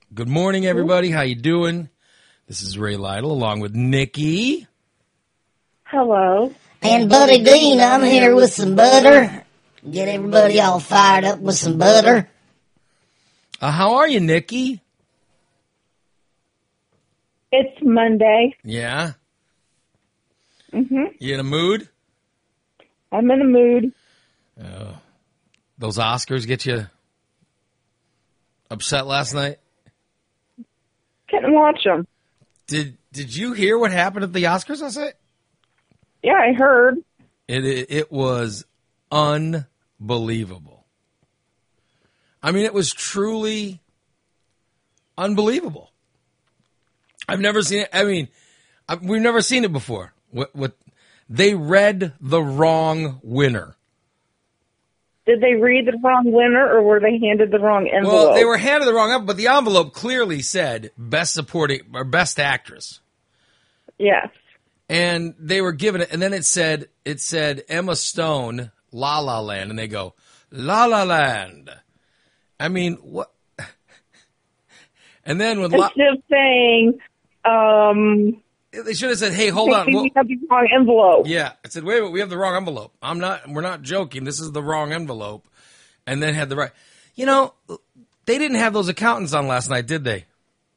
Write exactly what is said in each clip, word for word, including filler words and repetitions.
Good morning, everybody. How you doing? This is Ray Lytle along with Nikki. Hello. And Buddy Dean, I'm here with some butter. Get everybody all fired up with some butter. Uh, how are you, Nikki? It's Monday. Yeah? Mm-hmm. You in a mood? I'm in a mood. Oh. Those Oscars get you upset last night? Couldn't watch them. Did Did you hear what happened at the Oscars last night? Yeah, I heard. It It, it was unbelievable. I mean, it was truly unbelievable. I've never seen it. I mean, I, we've never seen it before. What, what they read the wrong winner. Did they read the wrong winner, or were they handed the wrong envelope? Well, they were handed the wrong envelope, but the envelope clearly said best supporting or best actress. Yes. And they were given it, and then it said it said Emma Stone, La La Land, and they go La La Land. I mean, what? And then with La- instead of saying, um, they should have said, "Hey, hold on, we we'll- have the wrong envelope." Yeah, I said, "Wait, wait, we have the wrong envelope. I'm not. We're not joking. This is the wrong envelope." And then had the right. You know, they didn't have those accountants on last night, did they?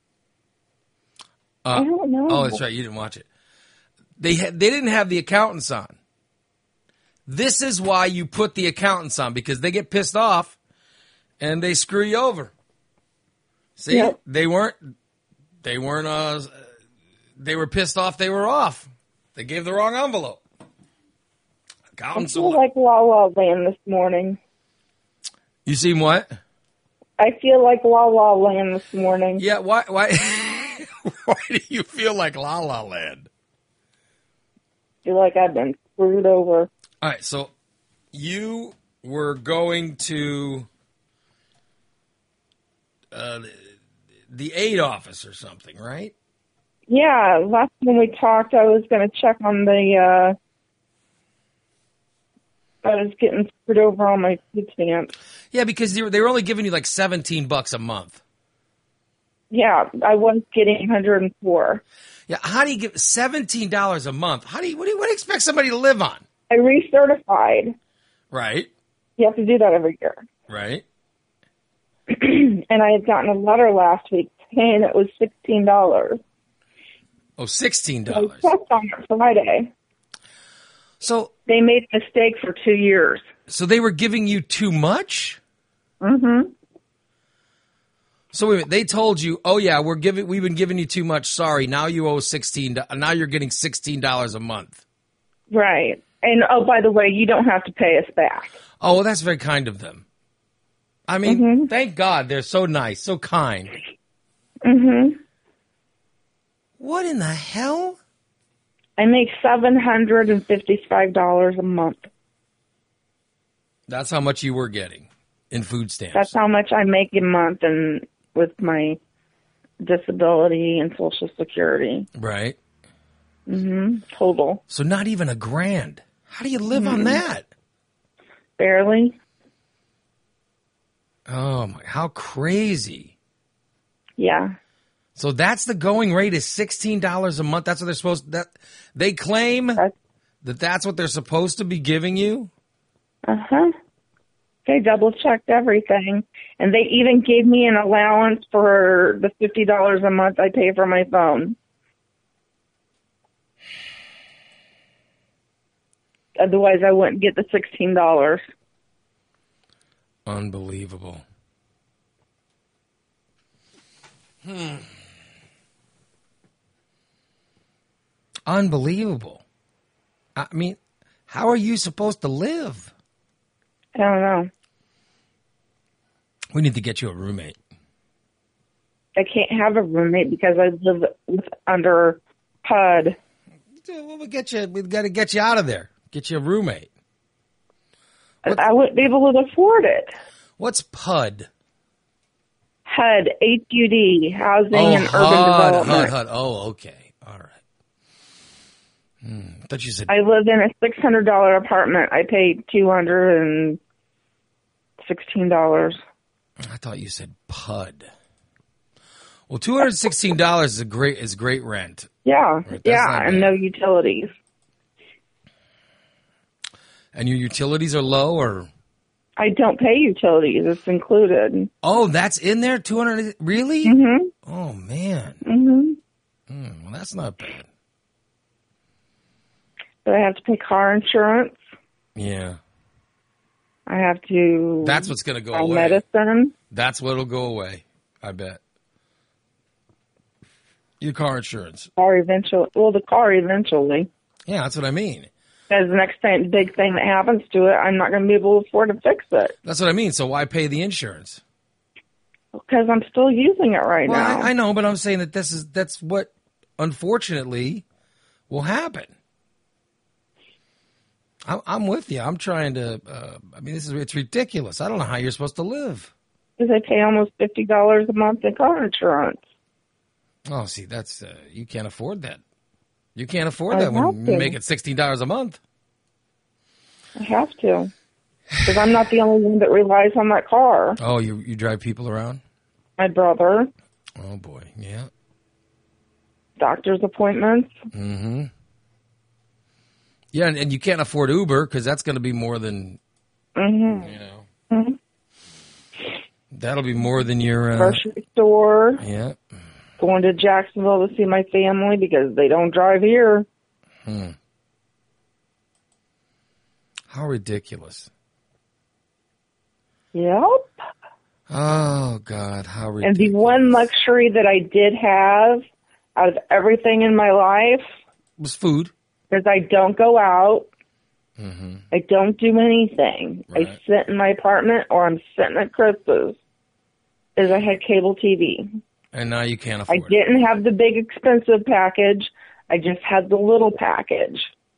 Uh, I don't know. Oh, that's right. You didn't watch it. They had, they didn't have the accountants on. This is why you put the accountants on, because they get pissed off and they screw you over. See, Yep. they weren't. They weren't. Uh, they were pissed off. They were off. They gave the wrong envelope. I Accountants. feel like La La Land this morning. You seen what? I feel like La La Land this morning. Yeah. Why? Why? Why do you feel like La La Land? I feel like I've been screwed over. All right. So you were going to uh, the aid office or something, right? Yeah, last time we talked, I was going to check on the, uh, I was getting screwed over on my food stamps. Yeah, because they were, they were only giving you like seventeen bucks a month. Yeah, I was getting one hundred four. Yeah, how do you get seventeen dollars a month? How do you what do you, what do you expect somebody to live on? I recertified. Right, You have to do that every year. right. And I had gotten a letter last week saying it was sixteen dollars. Oh, sixteen I dollars. checked on it Friday. So They made a mistake for two years. so they were giving you too much? Mm-hmm. So wait a minute, they told you, "Oh yeah, we're giving we've been giving you too much. Sorry, now you owe sixteen. Now you're getting sixteen dollars a month." Right. And, oh, by the way, you don't have to pay us back. Oh, well, that's very kind of them. I mean, Mhm. thank God they're so nice, so kind. Mm-hmm. What in the hell? I make seven hundred fifty-five dollars a month. That's how much you were getting in food stamps. That's how much I make a month, and with my disability and Social Security. Right. Mm-hmm. Total. So not even a grand. How do you live on that? Barely. Oh my! How crazy! Yeah. So that's the going rate is sixteen dollars a month. That's what they're supposed to, that they claim That's, that that's what they're supposed to be giving you. uh-huh. They double checked everything. And they even gave me an allowance for the fifty dollars a month I pay for my phone. Otherwise, I wouldn't get the sixteen dollars. Unbelievable. Hmm. Unbelievable. I mean, how are you supposed to live? I don't know. We need to get you a roommate. I can't have a roommate because I live with, under H U D. Well, we'll get you. We've got to get you out of there. Get you a roommate. What- I wouldn't be able to afford it. What's P U D? H U D, H U D, Housing Oh, and H Urban U D, Development. H U D, H U D. Oh, okay. All right. Hmm. I thought you said. I live in a six hundred dollars apartment. I pay two hundred sixteen dollars. I thought you said P U D. Well, two hundred sixteen dollars is a great is great rent. Yeah, Right, that's yeah, not and bad. no utilities. And your utilities are low, or I don't pay utilities. It's included. oh, that's in there. Two hundred really? Mm-hmm. Oh man, Mm-hmm. mm, well, that's not bad. But I have to pay car insurance. Yeah, I have to that's what's going to go buy away. medicine. That's what'll go away. I bet. Your car insurance. Car eventually. Well, the car eventually. Yeah, that's what I mean. Because the next thing, big thing that happens to it, I'm not going to be able to afford to fix it. That's what I mean. So why pay the insurance? Because I'm still using it right Well, now. I, I know, but I'm saying that this is that's what unfortunately will happen. I'm, I'm with you. I'm trying to. Uh, I mean, this is it's ridiculous. I don't know how you're supposed to live. Because I pay almost fifty dollars a month in car insurance. Oh, see, that's uh, you can't afford that. You can't afford I that when have to. you make it sixteen dollars a month. I have to. Because I'm not the only one that relies on that car. Oh, you you drive people around? My brother, Oh boy, yeah. doctor's appointments. Mm-hmm. Yeah, and, and you can't afford Uber because that's going to be more than Mm-hmm. you know. Mm-hmm. That'll be more than your uh, Grocery store. yeah. Going to Jacksonville to see my family because they don't drive here. Hmm. How ridiculous. Yep. Oh, God, how And ridiculous. the one luxury that I did have out of everything in my life, was food. because I don't go out, Mm-hmm. I don't do anything. Right. I sit in my apartment or I'm sitting at Chris's, is I had cable T V. And now you can't I afford it. didn't have the big expensive package. I just had the little package.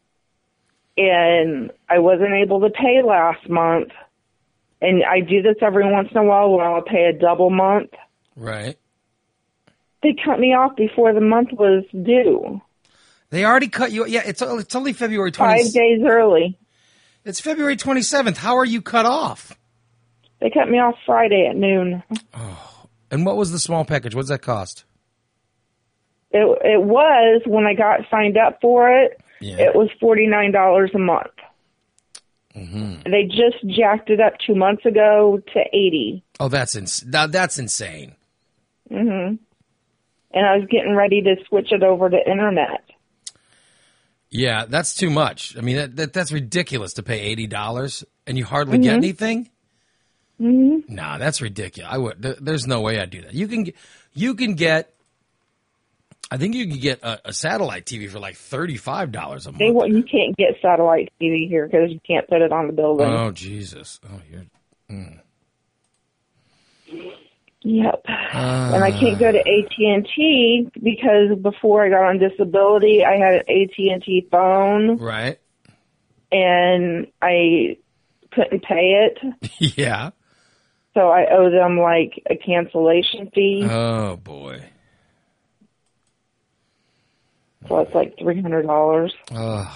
And I wasn't able to pay last month. And I do this every once in a while where I'll pay a double month. Right. They cut me off before the month was due. They already cut you. Yeah, it's it's only February Five twentieth. days early. It's February twenty-seventh. How are you cut off? They cut me off Friday at noon. And what was the small package? What does that cost? It it was, when I got signed up for it, Yeah. it was forty-nine dollars a month. Mm-hmm. They just jacked it up two months ago to eighty. Oh, that's ins- that, that's insane. Mhm. And I was getting ready to switch it over to internet. Yeah, that's too much. I mean, that, that that's ridiculous to pay eighty dollars and you hardly get anything. Mhm. Nah, that's ridiculous. I would. There, there's no way I'd do that. You can, get- you can get. I think you can get a, a satellite T V for like thirty-five dollars a month. They wa- you can't get satellite T V here because you can't put it on the building. Oh Jesus! Oh, you're. Mm. Yep. Uh, And I can't go to A T and T because before I got on disability, I had an A T and T phone Right. and I couldn't pay it. Yeah. So I owe them like a cancellation fee. Oh boy. So it's like three hundred dollars. Oh.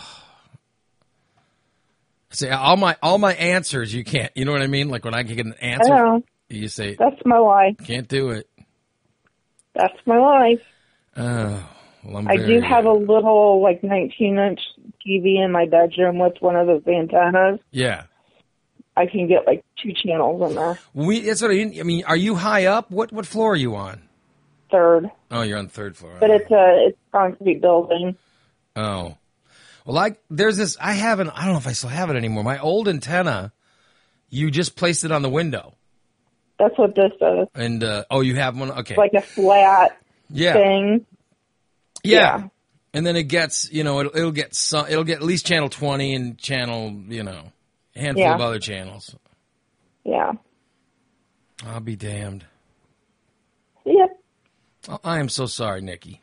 See, all my all my answers you can't. You know what I mean? Like when I get an I answer, know. you say That's my life. can't do it. That's my life. Oh, well, I'm I very, do have a little like nineteen inch T V in my bedroom with one of those antennas. yeah. I can get like two channels in there. We. That's what I mean. I mean, are you high up? What what floor are you on? Third. Oh, you're on the third floor. But it's a it's a concrete building. Oh. Well, like, there's this, I haven't, I don't know if I still have it anymore. My old antenna, you just placed it on the window. That's what this is. And, uh, oh, you have one? Okay. It's like a flat yeah. thing. yeah. yeah. And then it gets, you know, it'll, it'll get some, it'll get at least channel twenty and channel, you know, a handful Yeah. of other channels. Yeah. I'll be damned. Yep. Oh, I am so sorry, Nikki.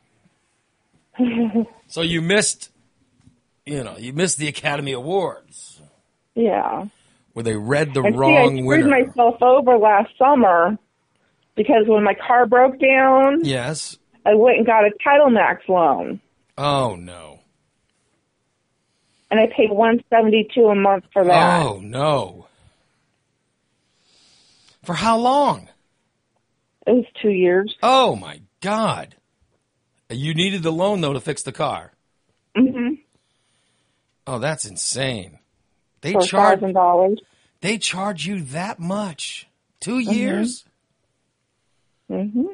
So you missed, you know, you missed the Academy Awards Yeah. where they read the And see, I wrong screwed winner. myself over last summer because when my car broke down, Yes. I went and got a Title Max loan. Oh, no. And I paid one seventy two a month for that. Oh, no. For how long? It was two years. Oh, my God. You needed the loan, though, to fix the car. Mm-hmm. Oh, that's insane. They For charge thousand dollars. They charge you that much. Two years? Mm-hmm.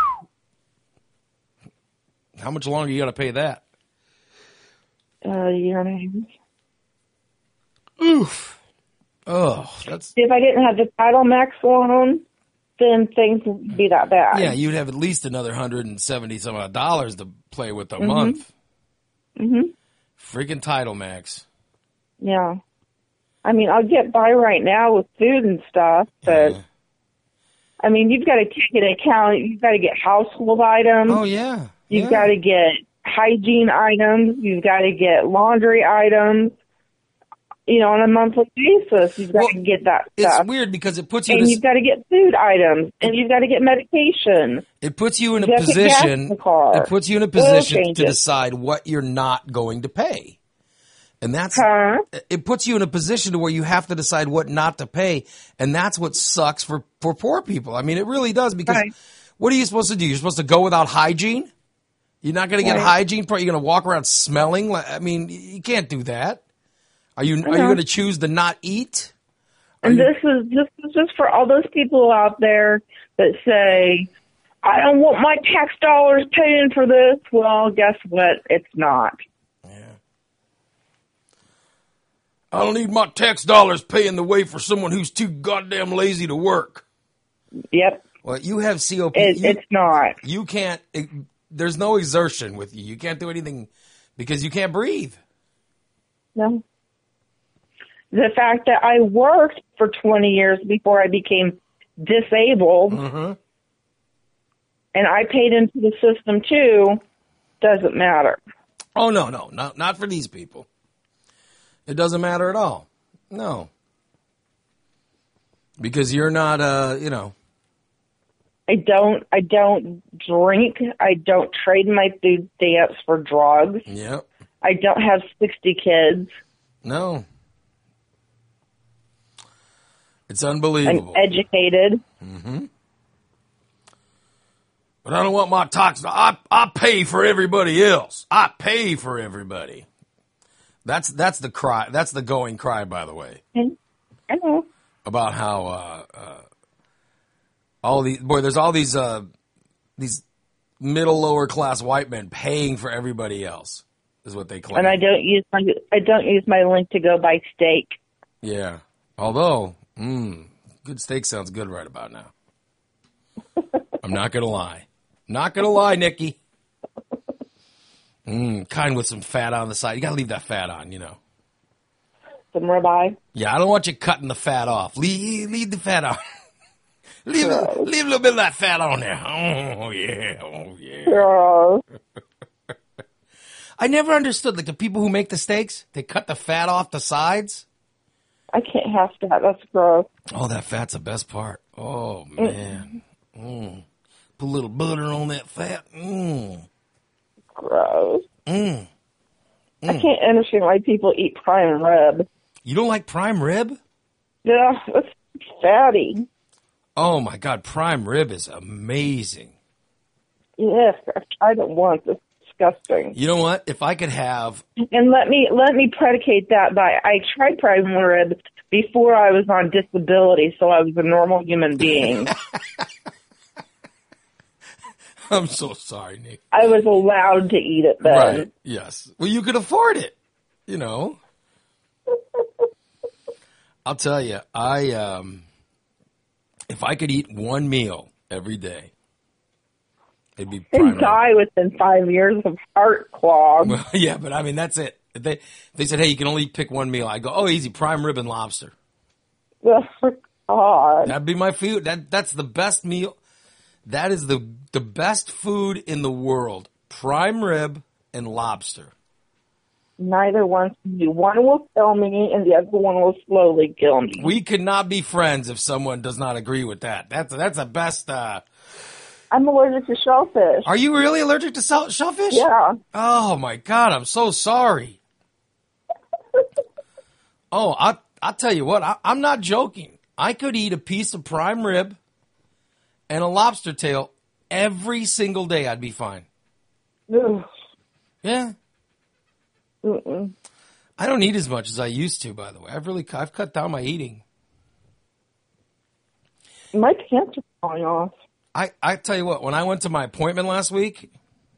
How much longer you got to pay that? Uh, a year and a half. Oof. Oh, that's... If I didn't have the Title Max loan, then things would be that bad. Yeah, you'd have at least another one hundred seventy some odd dollars to play with a mm-hmm. month. Mm-hmm. Freaking Title Max. Yeah. I mean, I'll get by right now with food and stuff, but... Yeah. I mean, you've got to take into account, you've got to get household items. Oh, yeah. You've yeah. got to get hygiene items. You've got to get laundry items. You know, on a monthly basis, you've got well, to get that stuff. It's weird because it puts you and in a... you've got to get food items, and you've got to get medication. It puts you in you a position... It puts you in a position to decide what you're not going to pay. And that's, huh? It puts you in a position to where you have to decide what not to pay. And that's what sucks for, for poor people. I mean, it really does because right. What are you supposed to do? You're supposed to go without hygiene? You're not going to get right. hygiene? You're going to walk around smelling? I mean, you can't do that. Are you, are you going to choose to not eat? Are and you... this is, this is just for all those people out there that say, I don't want my tax dollars paying for this. Well, guess what? It's not. I don't need my tax dollars paying the way for someone who's too goddamn lazy to work. Yep. Well, you have C O P D. It, you, it's not. You can't, it, there's no exertion with you. You can't do anything because you can't breathe. No. The fact that I worked for twenty years before I became disabled mm-hmm. and I paid into the system too doesn't matter. Oh, no, no, not, not for these people. It doesn't matter at all. No. Because you're not, uh, you know. I don't, I don't drink. I don't trade my food stamps for drugs. Yep. I don't have sixty kids. No. It's unbelievable. I'm educated. Mm-hmm. But I don't want my tax. I, I pay for everybody else. I pay for everybody. That's that's the cry. That's the going cry, by the way. I know. About how uh, uh, all these boy, there's all these uh, these middle lower class white men paying for everybody else, is what they claim. And I don't use my I don't use my link to go buy steak. Yeah, although mm, good steak sounds good right about now. I'm not gonna lie, not gonna lie, Nikki. Mm, kind with some fat on the side. You gotta leave that fat on, you know. Some ribeye? Yeah, I don't want you cutting the fat off. Leave, leave the fat on. leave, a, leave a little bit of that fat on there. Oh, yeah. Oh, yeah. I never understood, like, the people who make the steaks, they cut the fat off the sides. I can't have that. That's gross. Oh, that fat's the best part. Oh, man. Mm. Mm. Put a little butter on that fat. Mm. Gross. Mm. Mm. I can't understand why people eat prime rib. You don't like prime rib? Yeah, it's fatty. Oh, my God. Prime rib is amazing. Yes, I've tried it once. It's disgusting. You know what? If I could have... And let me let me predicate that by, I tried prime rib before I was on disability, so I was a normal human being. I'm so sorry, Nick. I was allowed to eat it then. Right, yes. Well, you could afford it, you know. I'll tell you, I, um, if I could eat one meal every day, it'd be prime and die rib. within five years of heart clog. Well, yeah, but I mean, that's it. If they, if they said, hey, you can only pick one meal, I go, oh, easy, prime rib and lobster. Oh, God. That'd be my food. That, that's the best meal. That is the the best food in the world. Prime rib and lobster. Neither one. One will kill me, and the other one will slowly kill me. We could not be friends if someone does not agree with that. That's that's the best. Uh... I'm allergic to shellfish. Are you really allergic to shellfish? Yeah. Oh my God, I'm so sorry. oh, I I'll tell you what. I, I'm not joking. I could eat a piece of prime rib and a lobster tail every single day, I'd be fine. Ugh. Yeah. Mm-mm. I don't eat as much as I used to, by the way. I've really, I've cut down my eating. My pants are falling off. I, I tell you what, when I went to my appointment last week,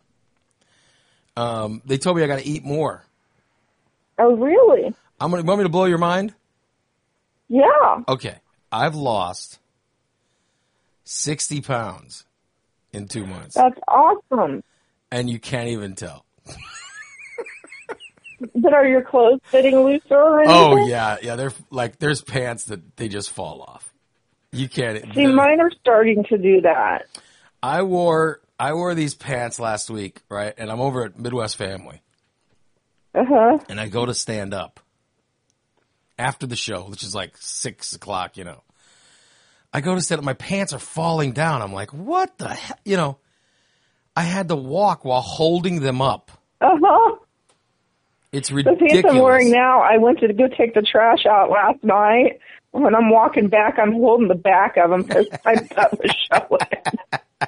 um, they told me I got to eat more. Oh, really? I'm gonna, want me to blow your mind? Yeah. Okay. I've lost sixty pounds in two months. That's awesome. And you can't even tell. But are your clothes fitting looser or anything? Oh, yeah. Yeah, they're like, there's pants that they just fall off. You can't. See, mine are starting to do that. I wore, I wore these pants last week, right? And I'm over at Midwest Family. Uh-huh. And I go to stand up after the show, which is like six o'clock, you know. I go to stand up. My pants are falling down. I'm like, what the hell? You know, I had to walk while holding them up. Uh-huh. It's The ridiculous. pants I'm wearing now, I went to go take the trash out last night. When I'm walking back, I'm holding the back of them because my butt was showing.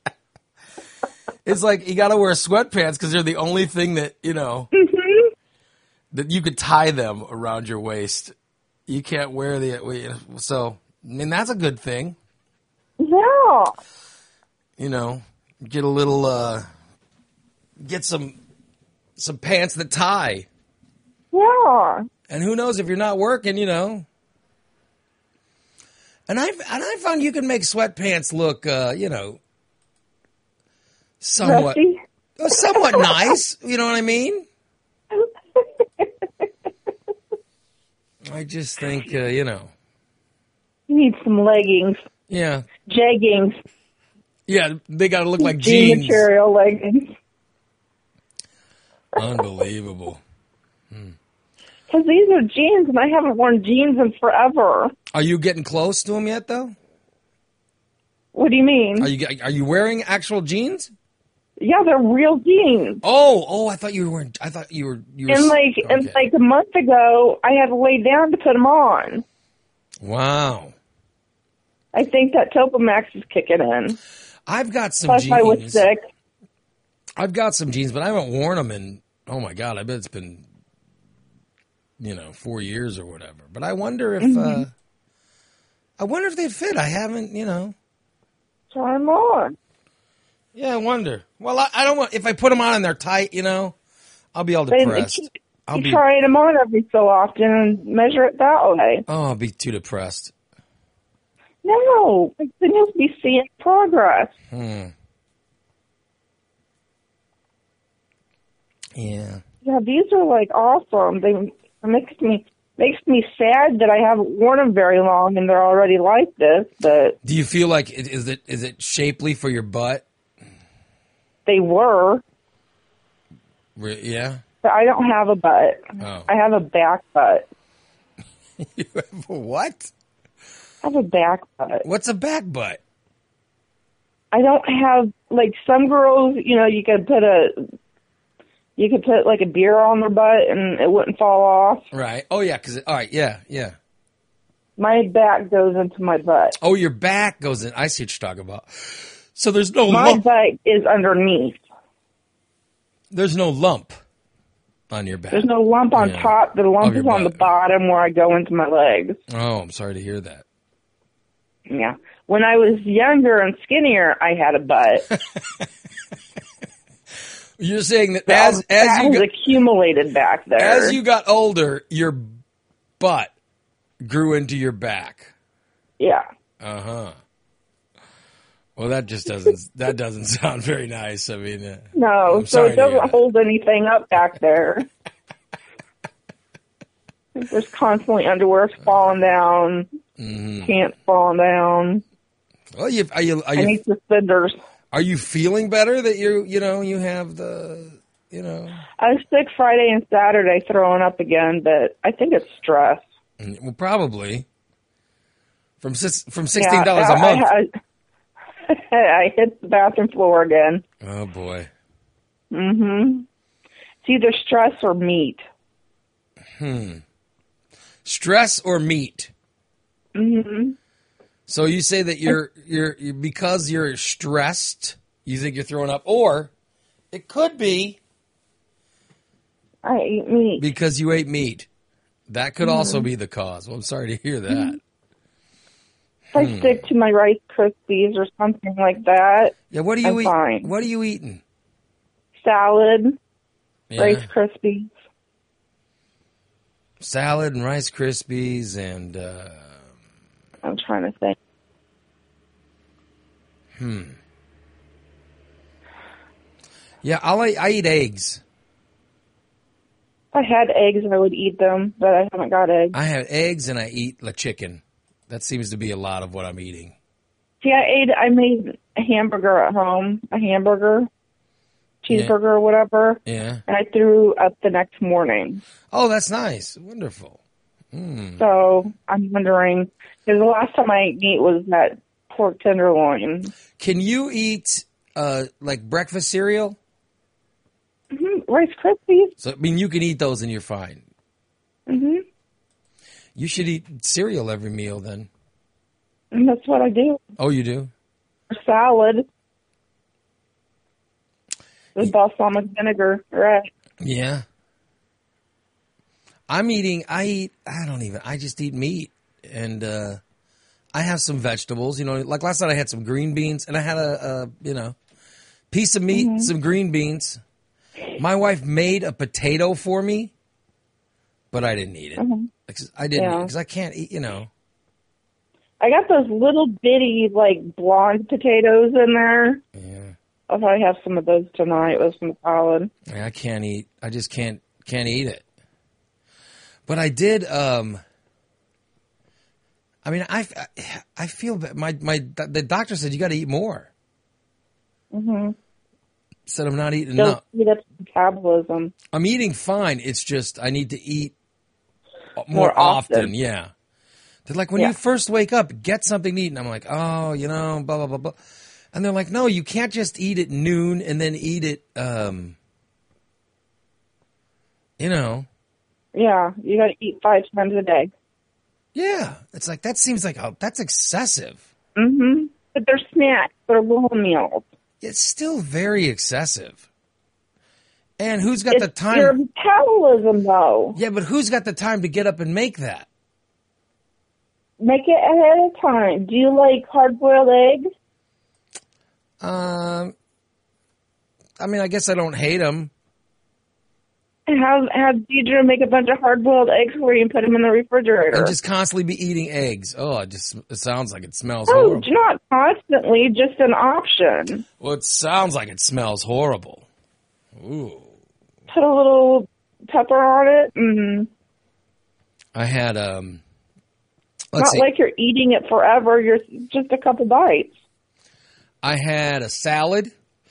It's like you got to wear sweatpants because they're the only thing that, you know, Mm-hmm. that you could tie them around your waist. You can't wear the, so, I mean, that's a good thing. Yeah. You know, get a little, uh, get some, some pants that tie. Yeah. And who knows if you're not working, you know. And I and I found you can make sweatpants look, uh, you know, somewhat, Rusty? uh, somewhat nice. You know what I mean? I just think, uh, you know. You need some leggings. Yeah. Jeggings. Yeah, they got to look like Jean jeans. material leggings. Unbelievable. Because these are jeans, and I haven't worn jeans in forever. Are you getting close to them yet, though? What do you mean? Are you are you wearing actual jeans? Yeah, they're real jeans. Oh, oh, I thought you were wearing. I thought you were. You were And like, okay. and like a month ago, I had to lay down to put them on. Wow. I think that Topamax is kicking in. I've got some Plus, jeans. I was sick. I've got some jeans, but I haven't worn them in. Oh my God, I bet it's been, you know, four years or whatever. But I wonder if. Mm-hmm. uh I wonder if they fit. I haven't, you know. Try them on. Yeah, I wonder. Well, I, I don't want. If I put them on and they're tight, you know, I'll be all They, depressed. you I'll you be. try them on every so often and measure it that way. Oh, I'll be too depressed. No, like, then you'll be seeing progress. Hmm. Yeah. Yeah, these are like awesome. They it makes me makes me sad that I haven't worn them very long and they're already like this. But Do you feel like it- is it is it shapely for your butt? they were. Re- Yeah. But I don't have a butt. Oh. I have a back butt. You have a what? I have a back butt. What's a back butt? I don't have like some girls. You know, you could put a you could put like a beer on their butt and it wouldn't fall off. Right. Oh yeah. Because all right. Yeah. Yeah. My back goes into my butt. Oh, your back goes in. I see what you're talking about. So there's no My lump. butt is underneath. There's no lump on your back. There's no lump on Yeah. top. The lump Of your is on the butt. bottom where I go into my legs. Oh, I'm sorry to hear that. Yeah. When I was younger and skinnier, I had a butt. You're saying that All as the as fat you has got, accumulated back there. as you got older, your butt grew into your back. yeah. Uh huh. Well, that just doesn't that doesn't sound very nice. I mean, uh, No, I'm so sorry it to hear doesn't that. hold anything up back there. There's constantly underwear falling down, Mhm. pants falling down. Well, you are you are I you need suspenders. are you feeling better that you you know you have the you know? I was sick Friday and Saturday, throwing up again, but I think it's stress. Well, probably from sis- from sixteen dollars Yeah, a month. I, I, I hit the bathroom floor again. Oh boy. Mm-hmm. It's either stress or meat. Hmm. Stress or meat? Mm-hmm. So you say that you're, you're you're because you're stressed, you think you're throwing up, or it could be I eat meat. because you ate meat. That could mm-hmm. also be the cause. Well, I'm sorry to hear that. Mm-hmm. If I hmm. stick to my Rice Krispies or something like that, yeah. What are you I'm eating? fine. What are you eating? Salad, yeah. Rice Krispies. Salad and Rice Krispies and. Uh, I'm trying to think. Hmm. Yeah, I'll eat, I eat eggs. If I had eggs, I would eat them, but I haven't got eggs. I have eggs and I eat the chicken. That seems to be a lot of what I'm eating. See, I ate. I made a hamburger at home, a hamburger, cheeseburger, yeah. or whatever. Yeah. And I threw up the next morning. Oh, that's nice. Wonderful. Mm. So I'm wondering, because the last time I ate meat was that pork tenderloin. Can you eat uh, like breakfast cereal? Mm-hmm. Rice Krispies. So I mean, you can eat those and you're fine. Mhm. You should eat cereal every meal then. And that's what I do. Oh, you do? Salad with balsamic vinegar, right? Yeah. I'm eating, I eat, I don't even, I just eat meat. And uh, I have some vegetables, you know, like last night I had some green beans and I had a, a you know, piece of meat, mm-hmm. some green beans. My wife made a potato for me, but I didn't eat it. Mm-hmm. I didn't, because yeah. I can't eat, you know. I got those little bitty, like, blonde potatoes in there. Yeah. I'll probably have some of those tonight with some salad. Yeah, I can't eat, I just can't, can't eat it. But I did, um, I mean, I, I feel that my, my, the doctor said you got to eat more. Mm-hmm. Said I'm not eating Don't enough. Eat up metabolism. I'm eating fine. It's just I need to eat more, more often. often. Yeah. They're like, when yeah. you first wake up, get something to eat. And I'm like, oh, you know, blah, blah, blah, blah. And they're like, no, you can't just eat at noon and then eat it, um, you know. Yeah, you got to eat five times a day. Yeah. It's like, that seems like, oh, that's excessive. Mm-hmm. But they're snacks. They're little meals. It's still very excessive. And who's got it's the time? Your metabolism, though. Yeah, but who's got the time to get up and make that? Make it ahead of time. Do you like hard-boiled eggs? Um, I mean, I guess I don't hate them. Have have Deidre make a bunch of hard-boiled eggs for you and put them in the refrigerator. And just constantly be eating eggs. Oh, it just it sounds like it smells oh, horrible. Not constantly, just an option. Well, it sounds like it smells horrible. Ooh. Put a little pepper on it. And I had um. Not see. like you're eating it forever. You're just a couple bites. I had a salad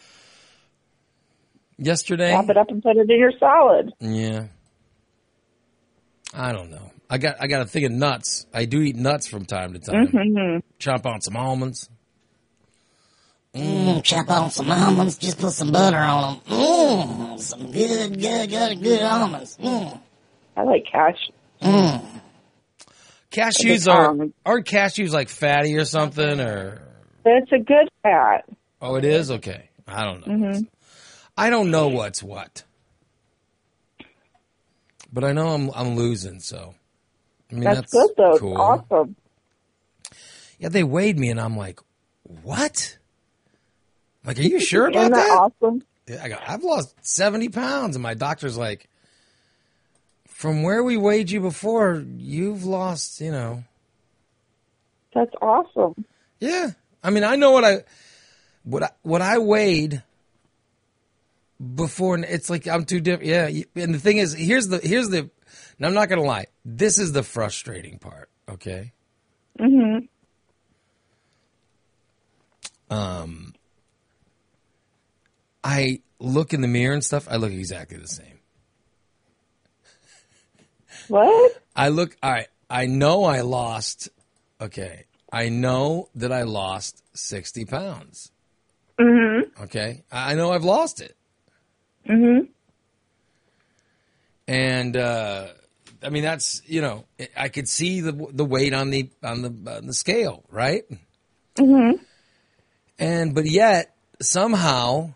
yesterday. Chop it up and put it in your salad. Yeah. I don't know. I got I got a thing of nuts. I do eat nuts from time to time. Mm-hmm. Chop on some almonds. Mm, chop on some almonds. Just put some butter on them. Mmm, some good, good, good, good almonds. Mm. I like cashews. Mm. Cashews are aren't cashews like fatty or something or? It's a good fat. Oh, it is? Okay. I don't know. Mm-hmm. I don't know what's what. But I know I'm I'm losing, so I mean that's, that's good though. Cool. It's awesome. Yeah, they weighed me and I'm like, what? I'm like, are you sure about Isn't that? that? Awesome. Yeah, I go, I've lost seventy pounds, and my doctor's like, from where we weighed you before, you've lost, you know. That's awesome. Yeah. I mean, I know what I what I, what I weighed before, and it's like I'm too different. Yeah, and the thing is, here's the here's the. Now I'm not gonna lie. This is the frustrating part. Okay. Mhm. Um. I look in the mirror and stuff. I look exactly the same. What? I look. All right. I know I lost. Okay. I know that I lost sixty pounds. Mm-hmm. Okay. I know I've lost it. Mm-hmm. And uh, I mean, that's, you know, I could see the the weight on the on the on the scale, right? Mm-hmm. And but yet somehow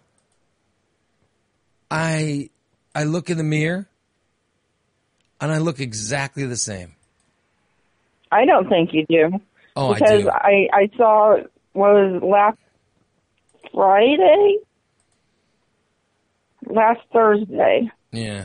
I I look in the mirror and I look exactly the same. I don't think you do. Oh, because I do. I, I saw, what was it, last Friday? Last Thursday. Yeah.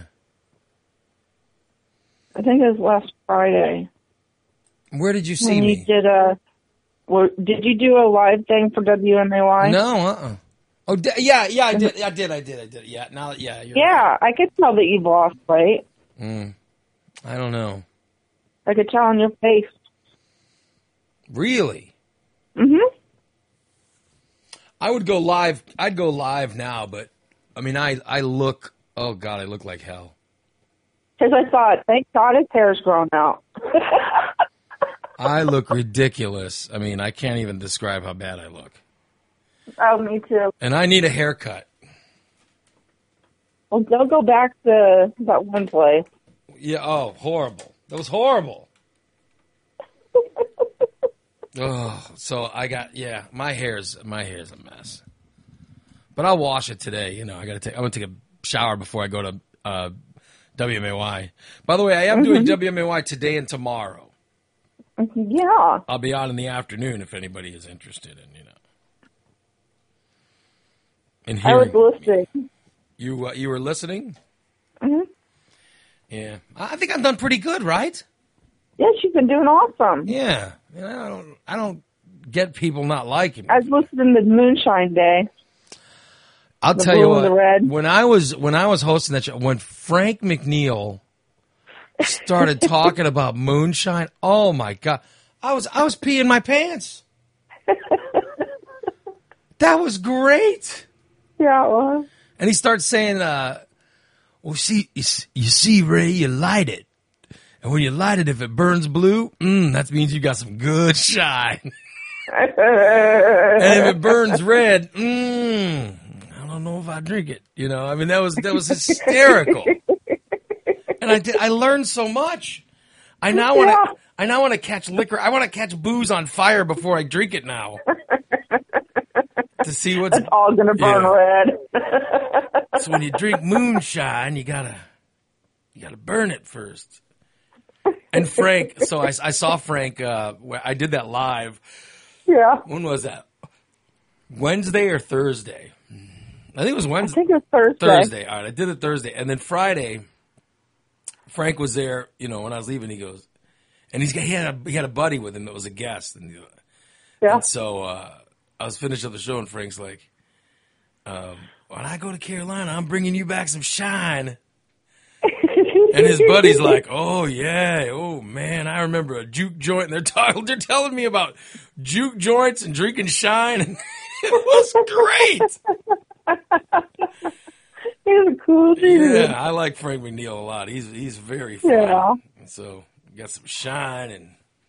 I think it was last Friday. Where did you see when me? You did a, well, did you do a live thing for W M A Y? No, uh-uh. Oh, d- yeah, yeah, I did, I did, I did, I did. Yeah, now, yeah, you're Yeah, I could tell that you've lost weight. right. Mm, I don't know. I could tell on your face. Really? Mm-hmm. I would go live. I'd go live now, but I mean, I, I look, oh God, I look like hell. Because I thought, thank God his hair's grown out. I look ridiculous. I mean, I can't even describe how bad I look. Oh, me too. And I need a haircut. Well, don't go back to that one place. Yeah, oh, horrible. That was horrible. Oh, so I got, yeah, my hair's, my hair's a mess. But I'll wash it today. You know, I got to take, I'm going to take a shower before I go to uh, W M A Y. By the way, I am doing Mm-hmm. W M A Y today and tomorrow. Yeah. I'll be on in the afternoon if anybody is interested in, you know. In I was hearing. listening. You, uh, you were listening? Mm-hmm. Yeah. I think I've done pretty good, right? Yes, you've been doing awesome. Yeah. You know, I don't, I don't get people not liking me. I was listening to Moonshine Day. I'll The tell you blue what. and the red. When I was when I was hosting that show, when Frank McNeil started talking about moonshine, oh my God, I was I was peeing my pants. That was great. Yeah, it was. And he starts saying, uh, "Well, see, you, s- you see, Ray, you light it, and when you light it, if it burns blue, mm, that means you got some good shine, and if it burns red, mm, I don't know if I drink it." You know, I mean, that was that was hysterical, and I did. I learned so much. I now want to. I now want to catch liquor. I want to catch booze on fire before I drink it now. To see what's It's all going to burn Yeah. red. So when you drink moonshine, you gotta you gotta burn it first. And Frank, so I, I saw Frank. Uh, wh- I did that live. Yeah. When was that? Wednesday or Thursday? I think it was I Wednesday. think it was Thursday. Thursday. All right, I did it Thursday, and then Friday, Frank was there. You know, when I was leaving, he goes, and he's got, he had a he had a buddy with him that was a guest, and, Yeah. and so uh, I was finishing up the show, and Frank's like, um, "When I go to Carolina, I'm bringing you back some shine." And his buddy's like, "Oh yeah, oh man, I remember a juke joint." And they're talking, they're telling me about juke joints and drinking shine, and it was great. He's a cool dude. Yeah, I like Frank McNeil a lot. He's he's very fun. Yeah. And so we got some shine and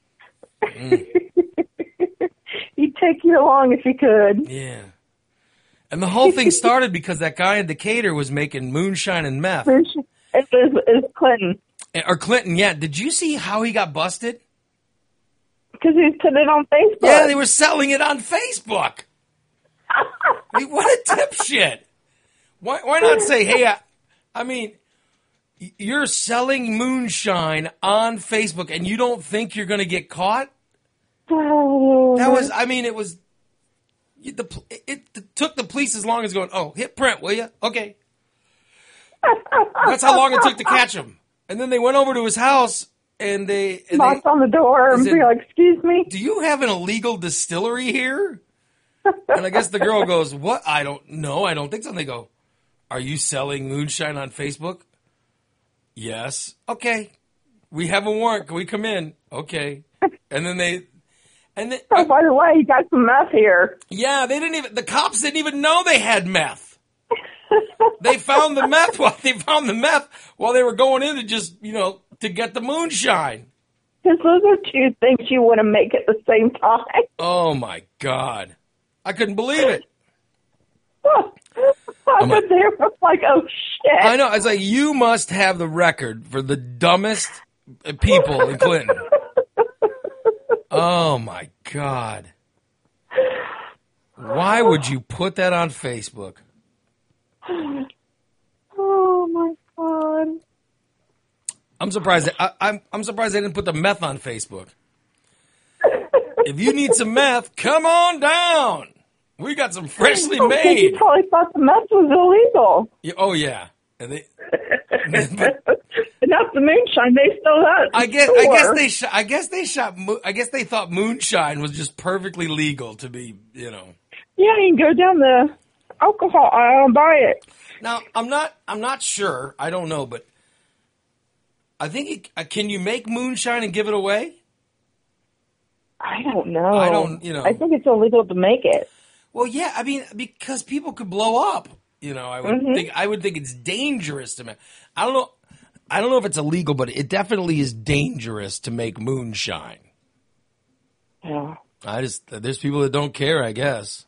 He'd take you along if he could. yeah. And the whole thing started because that guy in Decatur was making moonshine and meth. It's, it's, it's Clinton. Or Clinton, yeah. Did you see how he got busted? Because he put it on Facebook. Yeah, they were selling it on Facebook. I mean, what a dipshit. Why, why not say, hey, I, I mean, y- you're selling moonshine on Facebook and you don't think you're going to get caught? Oh. That was, I mean, it was, you- the pl- it, it took the police as long as going, oh, hit print, will you? Okay. That's how long it took to catch him. And then they went over to his house and they, and knocked they on the door and said, be like, excuse me? do you have an illegal distillery here? And I guess the girl goes, what? I don't know. I don't think so. And they go, are you selling moonshine on Facebook? Yes. Okay. We have a warrant. Can we come in? Okay. And then they, and then, Oh, by the way, you got some meth here. yeah, they didn't even, the cops didn't even know they had meth. They found the meth while they found the meth while they were going in to just, you know, to get the moonshine. Because those are two things you want to make at the same time. Oh my God. I couldn't believe it. I I'm was like- there, I was like, oh shit. I know. It's like, you must have the record for the dumbest people in Clinton. Oh, my God. Why would you put that on Facebook? Oh, my God. I'm surprised. That, I, I'm I'm surprised they didn't put the meth on Facebook. If you need some meth, come on down. We got some freshly He made. probably thought the meth was illegal. Yeah, oh yeah, and they. And that's the moonshine. They still have. I guess. I guess they. Sh- I guess they shot. Mo- I guess they thought moonshine was just perfectly legal to be. You know. Yeah, you can go down the alcohol aisle and buy it. Now I'm not. I'm not sure. I don't know, but I think. It, uh, can you make moonshine and give it away? I don't know. I don't. You know. I think it's illegal to make it. Well, yeah. I mean, because people could blow up. You know, I would Mm-hmm. think. I would think it's dangerous to make. I don't know. I don't know if it's illegal, but it definitely is dangerous to make moonshine. Yeah. I just there's people that don't care. I guess.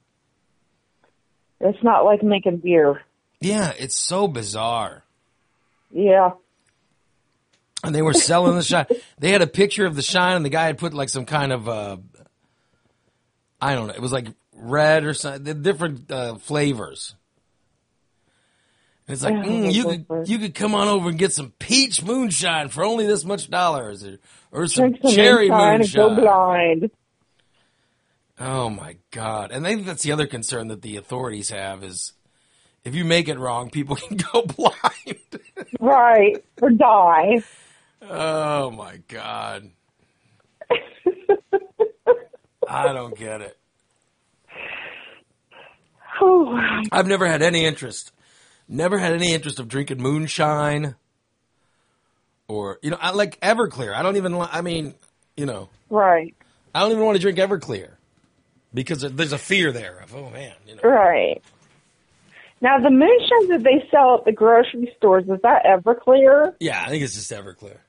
It's not like making beer. Yeah, it's so bizarre. Yeah. And they were selling the shine. They had a picture of the shine, and the guy had put like some kind of, uh, I don't know, it was like red or something, different uh, flavors. And it's like, Yeah, mm, you different. could you could come on over and get some peach moonshine for only this much dollars, or, or some Drink some cherry moonshine and go moonshine. blind. Oh my God! And I think that's the other concern that the authorities have is, if you make it wrong, people can go blind. Right. Or die. Oh my God. I don't get it. Oh, I've never had any interest. Never had any interest of drinking moonshine. Or, you know, I like Everclear. I don't even, li- I mean, you know, right. I don't even want to drink Everclear. Because there's a fear there of, oh man, you know. Right. Now, the moonshine that they sell at the grocery stores, is that Everclear? Yeah, I think it's just Everclear.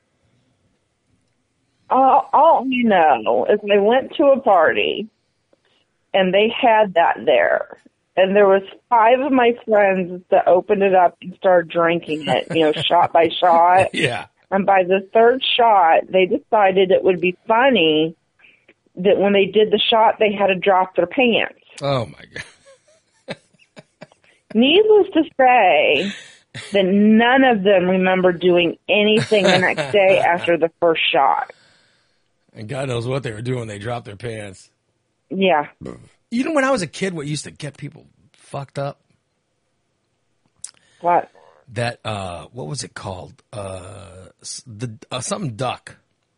Uh, all you know is I went to a party, and they had that there. And there was five of my friends that opened it up and started drinking it, you know, shot by shot. Yeah. And by the third shot, they decided it would be funny that when they did the shot, they had to drop their pants. Oh my God. Needless to say that none of them remember doing anything the next day after the first shot. And God knows what they were doing when they dropped their pants. Yeah. You know, when I was a kid, what used to get people fucked up? What? That, uh, what was it called? Uh, s- the uh, something duck.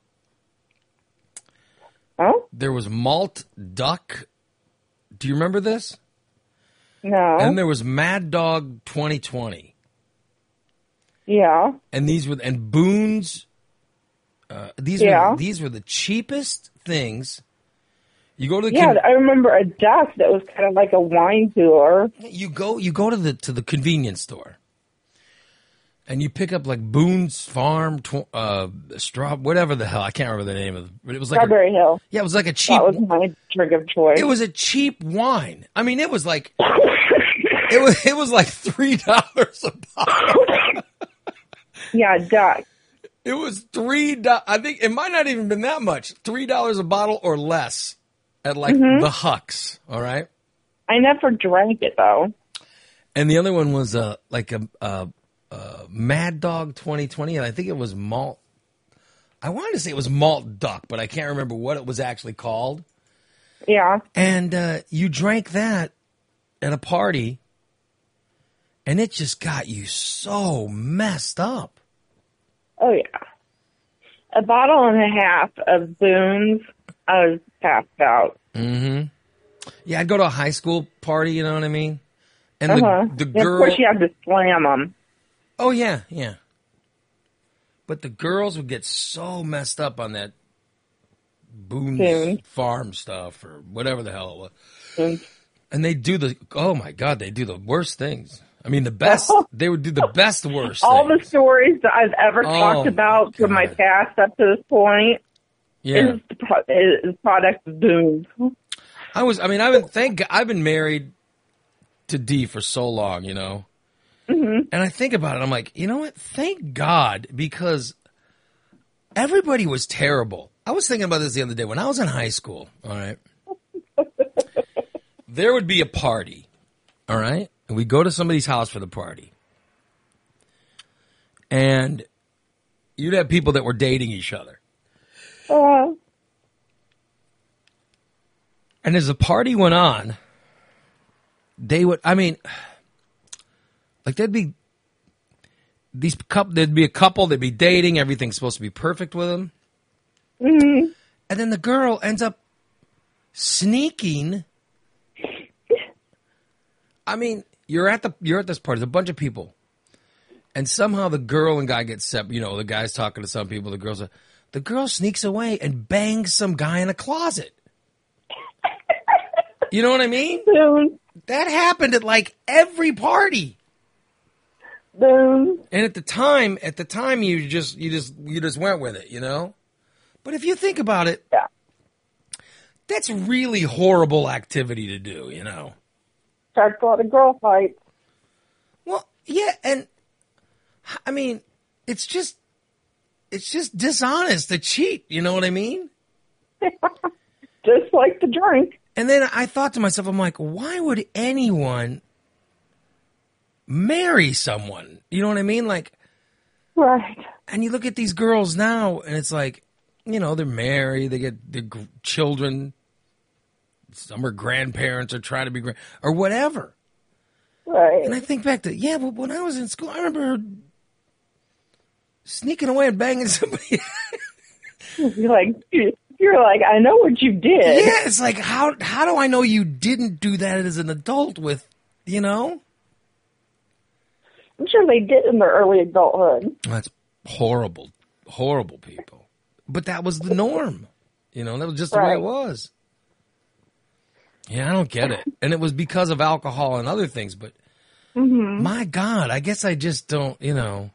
Oh? There was malt duck. Do you remember this? No. And there was Mad Dog twenty twenty. Yeah. And these were, and Boone's, uh, these Yeah. were, these were the cheapest things. You go to the, Yeah, con- I remember a duck that was kind of like a wine cooler. you go, you go to the, to the convenience store. And you pick up like Boone's Farm, tw- uh, straw, whatever the hell. I can't remember the name of it. But it was like, a, Strawberry Hill. yeah, it was like a cheap, That was my drink of choice. it was a cheap wine. I mean, it was like, it was, it was like three dollars a bottle. Yeah, duck. It was three dollars. I think it might not even been that much. Three dollars a bottle or less at like Mm-hmm. the Hucks. All right. I never drank it, though. And the other one was uh, like a, a, a Mad Dog twenty twenty. And I think it was malt. I wanted to say it was malt duck, but I can't remember what it was actually called. Yeah. And uh, you drank that at a party, and it just got you so messed up. Oh, yeah. A bottle and a half of Boone's, I was passed out. Mm-hmm. Yeah, I'd go to a high school party, you know what I mean? And Uh-huh. the, the And girl... of course, you have to slam them. Oh, yeah, yeah. But the girls would get so messed up on that Boone's Boone's. Farm stuff or whatever the hell it was. And And they do the... Oh, my God, they do the worst things. I mean, the best... They would do the best worst all the things. stories that I've ever Oh, talked about from my God. past up to this point Yeah. is, the pro- is product of Boone's. I was, I mean, I've been, thank God, I've been married to Dee for so long, you know? Mm-hmm. And I think about it, I'm like, you know what? Thank God, because everybody was terrible. I was thinking about this the other day. When I was in high school, all right, there would be a party, all right? And we'd go to somebody's house for the party. And you'd have people that were dating each other. Uh, And as the party went on, they would, I mean, like there'd be these couple, there'd be a couple, they'd be dating, everything's supposed to be perfect with them. mm-hmm. And then the girl ends up sneaking. I mean, you're at the, you're at this party, there's a bunch of people. And somehow the girl and guy get separate, you know, the guy's talking to some people, the girl's, the girl sneaks away and bangs some guy in a closet. You know what I mean? Boom. That happened at like every party. Boom. And at the time, at the time you just you just you just went with it, you know? But if you think about it, Yeah. that's really horrible activity to do, you know. Starts a lot of girl fights. Well, yeah, and I mean, it's just it's just dishonest to cheat, you know what I mean? Just like the drink. And then I thought to myself, I'm like, why would anyone marry someone? You know what I mean? Like, Right. and you look at these girls now, and it's like, you know, they're married, they get their g- children, some are grandparents or trying to be grand, or whatever. Right. And I think back to, yeah, but when I was in school, I remember sneaking away and banging somebody. You're like, you're like, I know what you did. Yeah, it's like, how how do I know you didn't do that as an adult with, you know? I'm sure they did in their early adulthood. That's horrible, horrible people. But that was the norm. You know, that was just the way Right. it was. Yeah, I don't get it. And it was because of alcohol and other things, but Mm-hmm. my God, I guess I just don't, you know,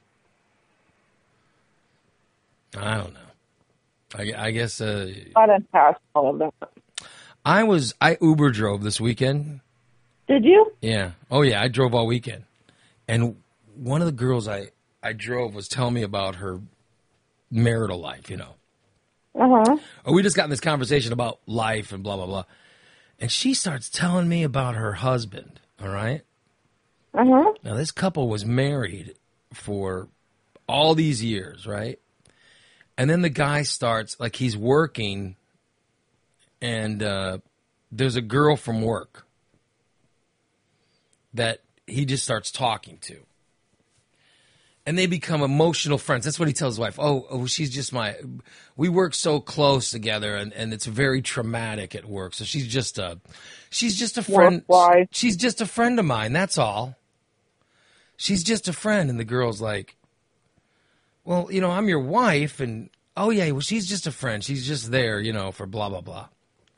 I don't know. I, I guess uh, I didn't pass all of that. I was, I Uber drove this weekend. Did you? Yeah. Oh, yeah, I drove all weekend. And one of the girls I, I drove was telling me about her marital life, you know. Uh-huh. Or we just got in this conversation about life and blah, blah, blah. And she starts telling me about her husband, all right? Uh-huh. Now, this couple was married for all these years, right? And then the guy starts, like, he's working, and uh, there's a girl from work that he just starts talking to. And they become emotional friends. That's what he tells his wife. Oh, oh, she's just my, we work so close together, and, and it's very traumatic at work. So she's just a, she's just a friend. Work-wise. She's just a friend of mine. That's all. She's just a friend. And the girl's like, well, you know, I'm your wife, and oh yeah, well, she's just a friend. She's just there, you know, for blah, blah, blah.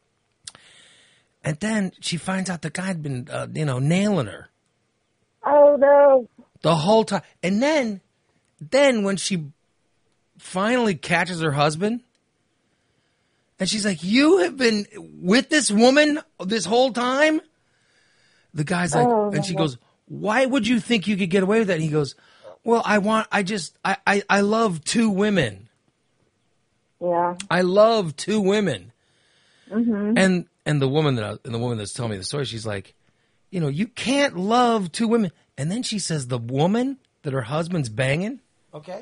And then she finds out the guy had been, uh, you know, nailing her Oh, no. the whole time. And then, then when she finally catches her husband, and she's like, you have been with this woman this whole time? The guy's like, Oh, and she no. goes, why would you think you could get away with that? And he goes, well, I want, I just, I, I, I love two women. Yeah. I love two women. Mm-hmm. And, and the woman that, I, and the woman that's telling me the story, she's like, you know, you can't love two women. And then she says the woman that her husband's banging. Okay.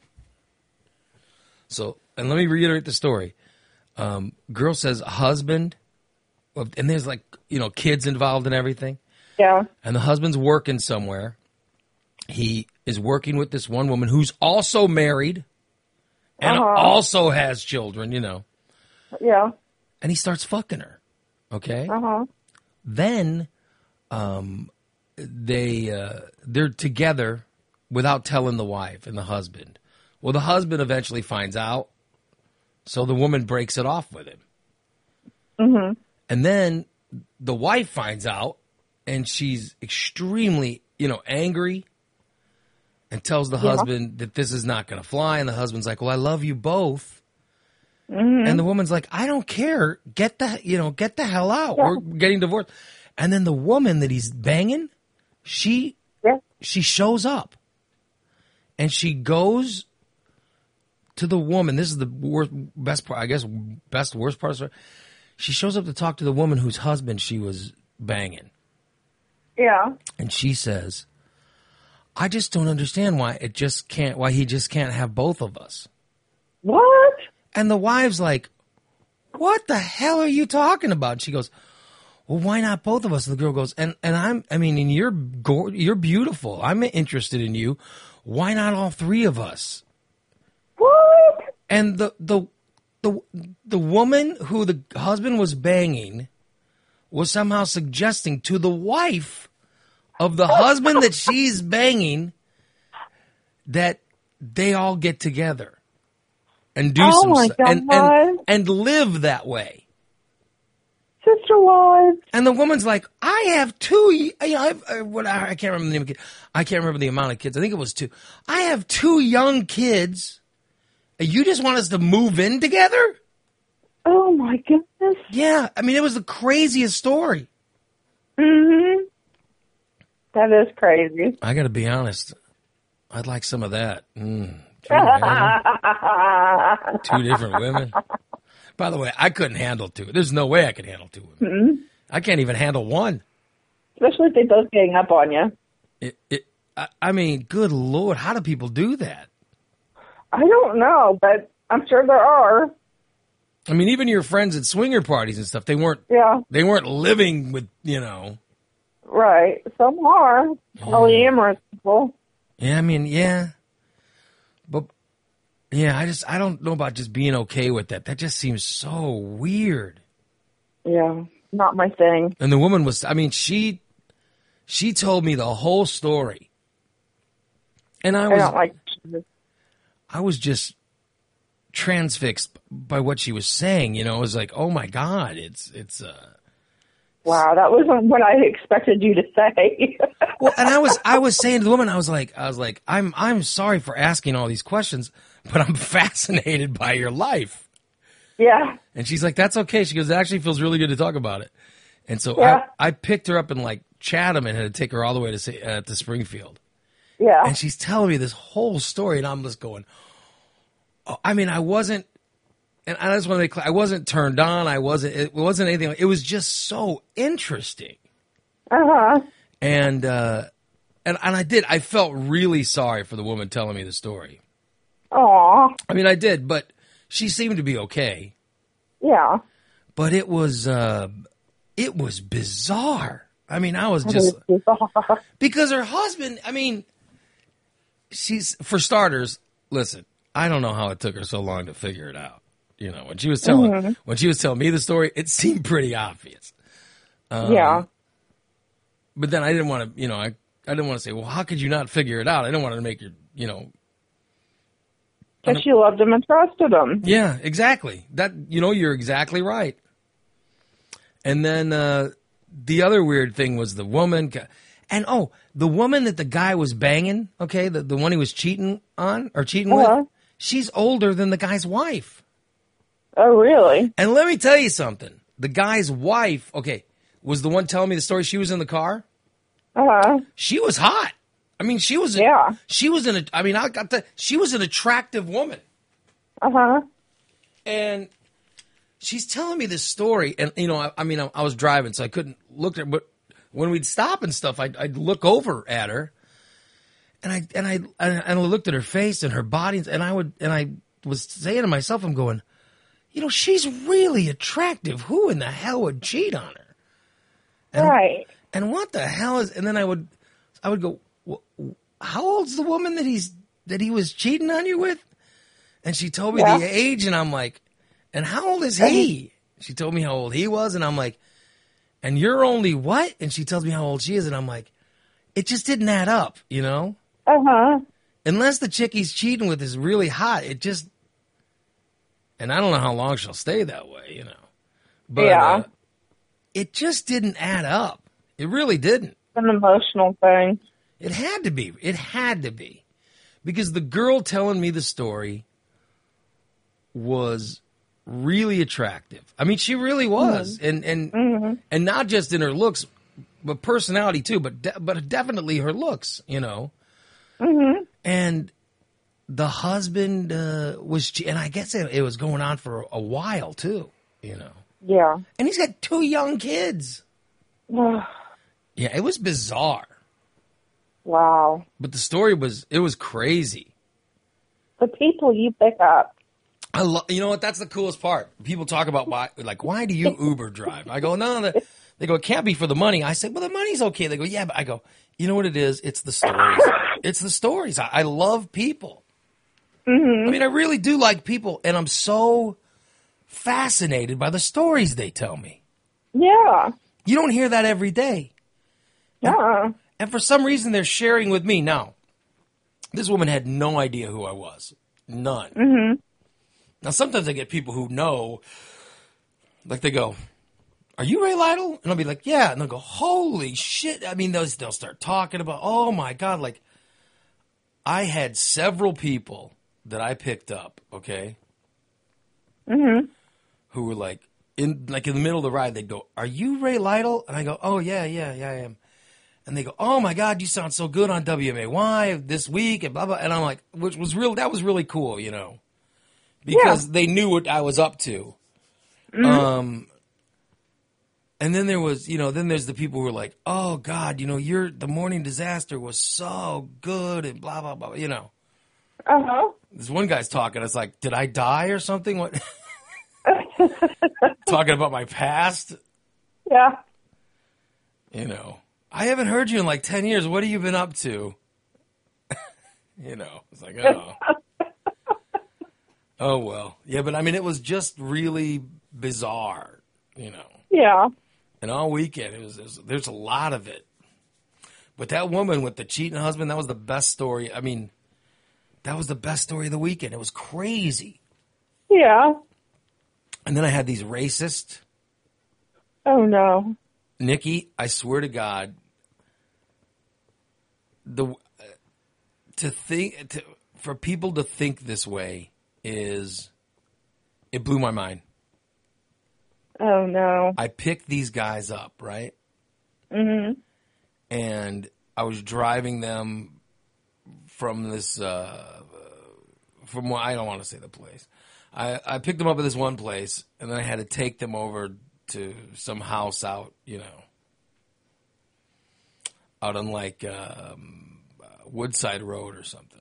So, and let me reiterate the story. Um, girl says husband, and there's like, you know, kids involved and everything. Yeah. And the husband's working somewhere. He is working with this one woman who's also married and Uh-huh. also has children, you know. Yeah. And he starts fucking her. Okay. Uh-huh. Then um, they uh, they're together without telling the wife and the husband. Well, the husband eventually finds out, so the woman breaks it off with him. Mm-hmm. And then the wife finds out, and she's extremely, you know, angry, and tells the Yeah. husband that this is not going to fly. And the husband's like, "Well, I love you both." Mm-hmm. And the woman's like, I don't care. Get the, you know, get the hell out. Yeah. We're getting divorced. And then the woman that he's banging, she, Yeah. she shows up and she goes to the woman. This is the worst, best part, I guess, best, worst part of the story. She shows up to talk to the woman whose husband she was banging. Yeah. And she says, I just don't understand why it just can't, why he just can't have both of us. What? And the wife's like, what the hell are you talking about? And she goes, well, why not both of us? And the girl goes, and, and I'm, I mean, and you're, go- you're beautiful. I'm interested in you. Why not all three of us? What? And the, the, the, the woman who the husband was banging was somehow suggesting to the wife of the husband that she's banging that they all get together and do Oh some my stuff and, God. and, and live that way. Sister wives. And the woman's like, I have two, you know, I've, I, what, I can't remember the name of the kid. I can't remember the amount of kids. I think it was two. I have two young kids. And you just want us to move in together? Oh my goodness. Yeah. I mean, it was the craziest story. Mm-hmm. That is crazy. I got to be honest. I'd like some of that. Mm. Can you imagine? Two different women. By the way, I couldn't handle two. There's no way I could handle two women. Mm-hmm. I can't even handle one. Especially if they both gang up on you. It, it, I, I mean, good Lord, how do people do that? I don't know, but I'm sure there are. I mean, even your friends at swinger parties and stuff, they weren't. Yeah. They weren't living with, you know. Right. Some are. Polyamorous people. Yeah, I mean, yeah. But, yeah, I just, I don't know about just being okay with that. That just seems so weird. Yeah. Not my thing. And the woman was, I mean, she, she told me the whole story. And I I was, don't like. I was just transfixed by what she was saying. You know, it was like, oh my God, it's, it's, uh, Wow, that wasn't what I expected you to say. well, and I was, I was saying to the woman, I was like, I was like, I'm, I'm sorry for asking all these questions, but I'm fascinated by your life. Yeah. And she's like, that's okay. She goes, it actually feels really good to talk about it. And so Yeah. I, I picked her up in like Chatham and had to take her all the way to say, uh, to Springfield. Yeah. And she's telling me this whole story, and I'm just going, oh, I mean, I wasn't, and I just want to make clear, I wasn't turned on. I wasn't, it wasn't anything. It was just so interesting. Uh-huh. And, uh, and, and I did, I felt really sorry for the woman telling me the story. Aw. I mean, I did, but she seemed to be okay. Yeah. But it was, uh, it was bizarre. I mean, I was That just, is bizarre. because her husband, I mean, she's, for starters, listen, I don't know how it took her so long to figure it out. You know, when she was telling, Mhm. when she was telling me the story, it seemed pretty obvious. Um, Yeah. But then I didn't want to, you know, I, I didn't want to say, well, how could you not figure it out? I didn't want to make your, you know. Because she loved him and trusted him. Yeah, exactly. That, you know, you're exactly right. And then uh, the other weird thing was the woman. And, oh, the woman that the guy was banging, okay, the, the one he was cheating on or cheating Uh-huh. with, she's older than the guy's wife. Oh, really? And let me tell you something. The guy's wife, okay, was the one telling me the story. She was in the car. Uh-huh. She was hot. I mean, she was. Yeah. She was an. I mean, I got the. She was an attractive woman, Uh-huh. and she's telling me this story. And you know, I, I mean, I, I was driving, so I couldn't look at her. But when we'd stop and stuff, I'd, I'd look over at her, and I and I and I looked at her face and her body, and I would and I was saying to myself, I'm going, you know, she's really attractive. Who in the hell would cheat on her? And, Right. And what the hell is? And then I would, I would go, how old's the woman that he's that he was cheating on you with? And she told me Yeah. the age, and I'm like, and how old is he? She told me how old he was, and I'm like, and you're only what? And she tells me how old she is, and I'm like, it just didn't add up, you know? Uh-huh. Unless the chick he's cheating with is really hot, it just. And I don't know how long she'll stay that way, you know. But Yeah. uh, it just didn't add up. It really didn't. An emotional thing. It had to be. It had to be. Because the girl telling me the story was really attractive. I mean, she really was. Mm-hmm. And and Mm-hmm. and not just in her looks, but personality too, but de- but definitely her looks, you know. Mm-hmm. And the husband uh, was, che- and I guess it, it was going on for a while too, you know. Yeah. And he's got two young kids. Yeah, it was bizarre. Wow. But the story was, it was crazy. The people you pick up. I love, you know what? That's the coolest part. People talk about why, like, why do you Uber drive? I go, no, the, they go, it can't be for the money. I say, well, the money's okay. They go, yeah, but I go, you know what it is? It's the stories. It's the stories. I, I love people. Mm-hmm. I mean, I really do like people, and I'm so fascinated by the stories they tell me. Yeah. You don't hear that every day. Yeah. And, and for some reason, they're sharing with me. Now, this woman had no idea who I was. None. Mm-hmm. Now, sometimes I get people who know, like they go, are you Ray Lytle? And I'll be like, yeah. And they'll go, holy shit. I mean, they'll, they'll start talking about, oh my God. Like, I had several people that I picked up, okay, Mm-hmm. who were like, in like in the middle of the ride, they'd go, are you Ray Lytle? And I go, oh, yeah, yeah, yeah, I am. And they go, oh my God, you sound so good on W M A Y this week and blah, blah. And I'm like, which was real, that was really cool, you know. Because yeah. they knew what I was up to. Mm-hmm. Um, and then there was, you know, then there's the people who were like, oh, God, you know, you're, the Morning Disaster was so good and blah, blah, blah, you know. Uh-huh. This one guy's talking. It's like, did I die or something? What? Talking about my past? Yeah. You know, I haven't heard you in like ten years. What have you been up to? You know, it's like, oh. Oh, well. Yeah, but I mean, it was just really bizarre, you know. Yeah. And all weekend, it was, it was there's a lot of it. But that woman with the cheating husband, that was the best story. I mean, that was the best story of the weekend. It was crazy. Yeah. And then I had these racist. Oh, no. Nikki, I swear to God, the uh, to think to, for people to think this way is, it blew my mind. Oh, no. I picked these guys up, right? Mm-hmm. And I was driving them from this, uh, from what, I don't want to say the place. I, I picked them up at this one place, and then I had to take them over to some house out, you know, out on like um, Woodside Road or something.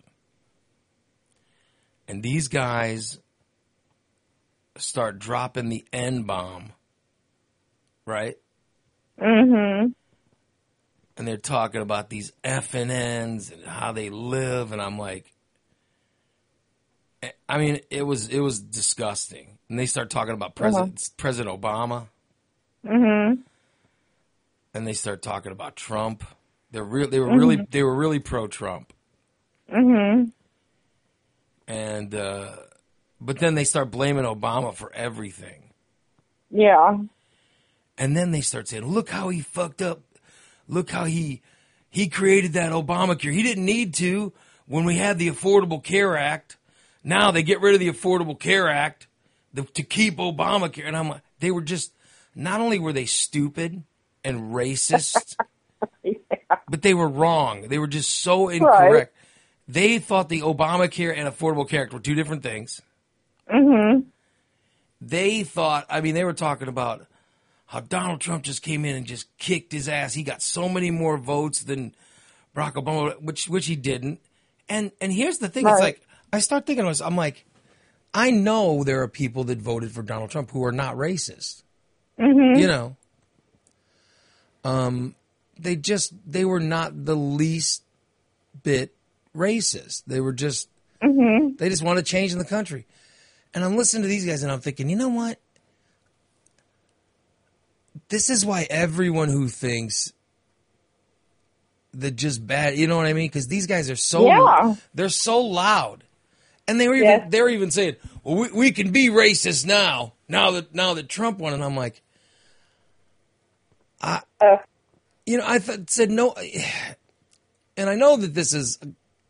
And these guys start dropping the N-bomb, right? Mm-hmm. And they're talking about these F and N's and how they live, and I'm like, I mean, it was it was disgusting. And they start talking about President uh-huh. President Obama. Mm-hmm. And they start talking about Trump. They're real. They were mm-hmm. really they were really pro-Trump. Mm-hmm. And uh, but then they start blaming Obama for everything. Yeah. And then they start saying, "Look how he fucked up. Look how he he created that Obamacare. He didn't need to when we had the Affordable Care Act. Now they get rid of the Affordable Care Act the, to keep Obamacare." And I'm like, they were just, not only were they stupid and racist, yeah. but they were wrong. They were just so incorrect. Right. They thought the Obamacare and Affordable Care Act were two different things. Mm-hmm. They thought, I mean, they were talking about how Donald Trump just came in and just kicked his ass. He got so many more votes than Barack Obama, which which he didn't. And and here's the thing. Right. It's like, I start thinking, I'm like, I know there are people that voted for Donald Trump who are not racist. Mm-hmm. You know, um, they just, they were not the least bit racist. They were just, mm-hmm. they just want to change in the country. And I'm listening to these guys and I'm thinking, you know what? This is why everyone who thinks that just bad, you know what I mean? Because these guys are so, yeah. they're so loud. And they were even yeah. they were even saying, "Well, we, we can be racist now. Now that now that Trump won," and I'm like, I, uh, you know, I th- said no, and I know that this is.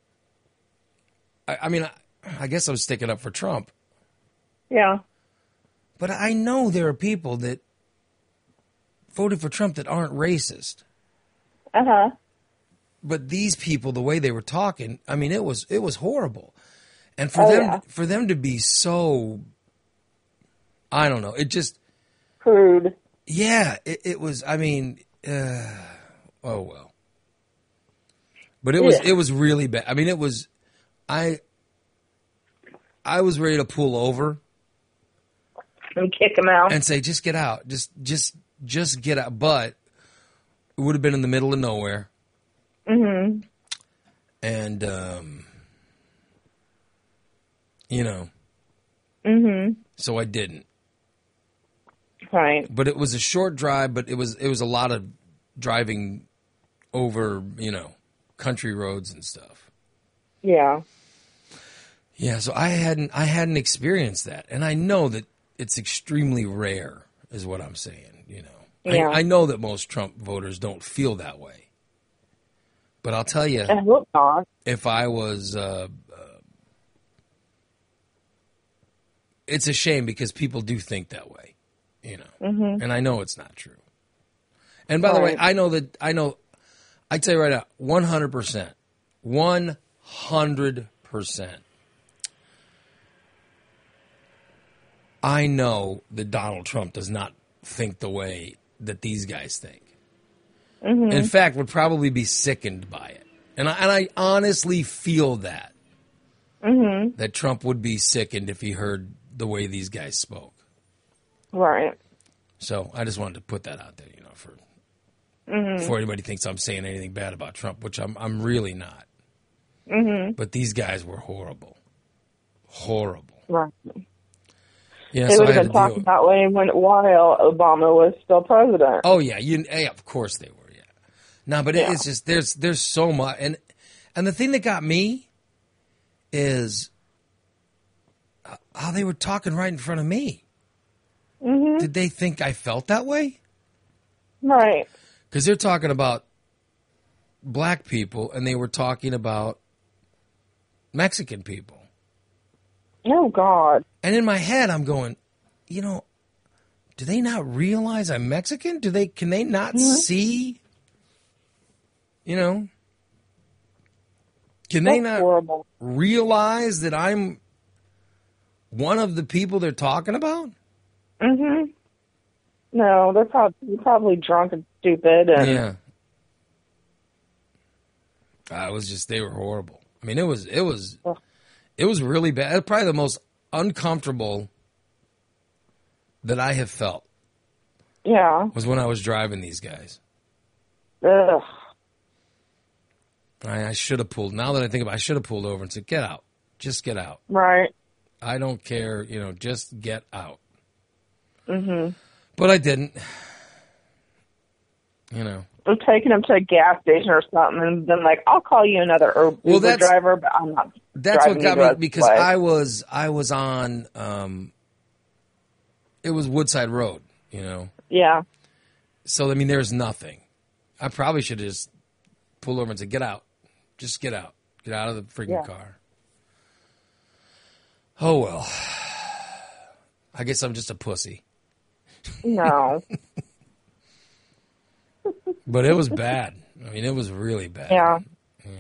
I, I mean, I, I guess I was sticking up for Trump. Yeah, but I know there are people that voted for Trump that aren't racist. Uh huh. But these people, the way they were talking, I mean, it was it was horrible. And for Oh, them, yeah. for them to be so, I don't know, it just, Crude. yeah, it, it was, I mean, uh, oh well. But it was, Yeah. it was really bad. I mean, it was, I, I was ready to pull over And kick him out. and say, just get out. Just, just, just get out. But it would have been in the middle of nowhere. Mm-hmm. And, um, you know, Mm-hmm. so I didn't. Right. But it was a short drive, but it was, it was a lot of driving over, you know, country roads and stuff. Yeah. Yeah, so I hadn't I hadn't experienced that, and I know that it's extremely rare, is what I'm saying. You know, Yeah. I, I know that most Trump voters don't feel that way, but I'll tell you, I hope not. if I was, uh, uh, it's a shame because people do think that way, you know, Mm-hmm. and I know it's not true. And by the way, Right. I know that I know. I tell you right now, one hundred percent, one hundred percent. I know that Donald Trump does not think the way that these guys think. Mm-hmm. In fact, would probably be sickened by it. And I, and I honestly feel that, Mm-hmm. that Trump would be sickened if he heard the way these guys spoke. Right. So I just wanted to put that out there, you know, for Mm-hmm. before anybody thinks I'm saying anything bad about Trump, which I'm I'm really not. Mm-hmm. But these guys were horrible. Horrible. Right. Yeah, They so would I had have to been deal talking with- that way when while Obama was still president. Oh yeah, you yeah, of course they were, yeah. No, but it- Yeah. it's just there's there's so much, and and the thing that got me is how they were talking right in front of me. Mm-hmm. Did they think I felt that way? Right. Because they're talking about black people, and they were talking about Mexican people. Oh God. And in my head, I'm going, you know, do they not realize I'm Mexican? Do they? Can they not see? You know, can they That's not horrible. realize that I'm one of the people they're talking about? Mm-hmm. No, they're probably probably drunk and stupid, and Yeah. I was just they were horrible. I mean, it was it was Ugh. it was really bad. Probably the most uncomfortable that I have felt yeah. was when I was driving these guys. Ugh. I, I should have pulled. Now that I think about it, I should have pulled over and said, "Get out. Just get out. Right. I don't care. You know, just get out." Mm-hmm. But I didn't. You know. Or taking them to a gas station or something, and then like, I'll call you another Uber Well, that's- driver, but I'm not. That's driving what you got the me rest of the because way. I was I was on um it was Woodside Road, you know. Yeah. So I mean there's nothing. I probably should have just pulled over and said, "Get out. Just get out. Get out of the freaking Yeah. car." Oh well. I guess I'm just a pussy. No. But it was bad. I mean it was really bad. Yeah. Yeah.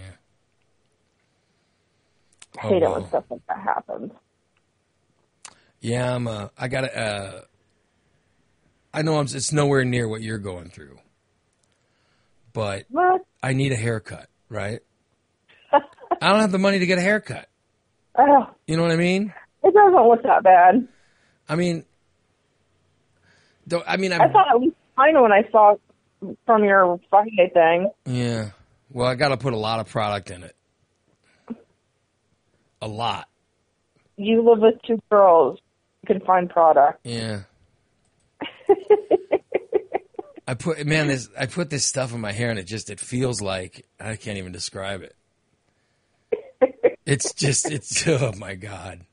I hate Oh, it when well. stuff like that happens. Yeah, I'm uh I got to uh I know I'm it's nowhere near what you're going through. But What? I need a haircut, right? I don't have the money to get a haircut. Oh, You know what I mean? it doesn't look that bad. I mean, don't, I mean, I I'm, thought at least I know when I saw it from your Friday thing. yeah. Well, I got to put a lot of product in it. A lot. You live with two girls. You can find product. Yeah. I put man, this I put this stuff in my hair, and it just it feels like I can't even describe it. It's just it's oh my god.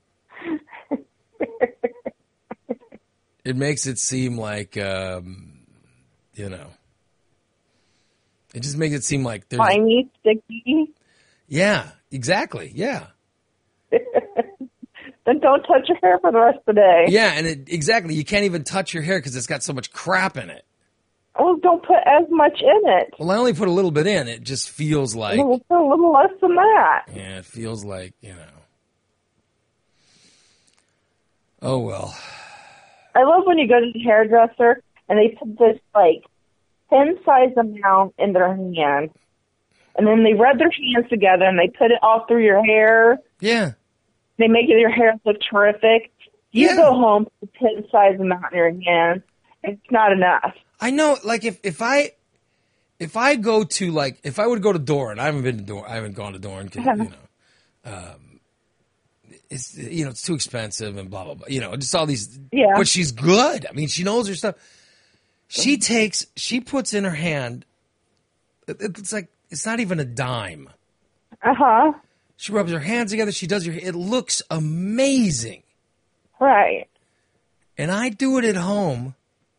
It makes it seem like um, you know. It just makes it seem like there's Tiny, sticky. yeah, exactly, yeah, Then don't touch your hair for the rest of the day. yeah, and it, exactly. You can't even touch your hair because it's got so much crap in it. Well, don't put as much in it. Well, I only put a little bit in. It just feels like We'll put a little less than that. yeah, it feels like you know. Oh, well. I love when you go to the hairdresser and they put this, like, pen-size amount in their hand, and then they rub their hands together and they put it all through your hair. Yeah. They make your hair look terrific. You Yeah. go home with a pen-size amount in your hand. It's not enough. I know, like, if, if I if I go to, like, if I would go to Doran, I haven't been to Doran, I haven't gone to Doran because, you know, um, it's, you know, it's too expensive and blah, blah, blah. You know, just all these. Yeah. But she's good. I mean, she knows her stuff. She takes, she puts in her hand, it- it's like, it's not even a dime. Uh-huh. She rubs her hands together. She does your, it looks amazing. Right. And I do it at home.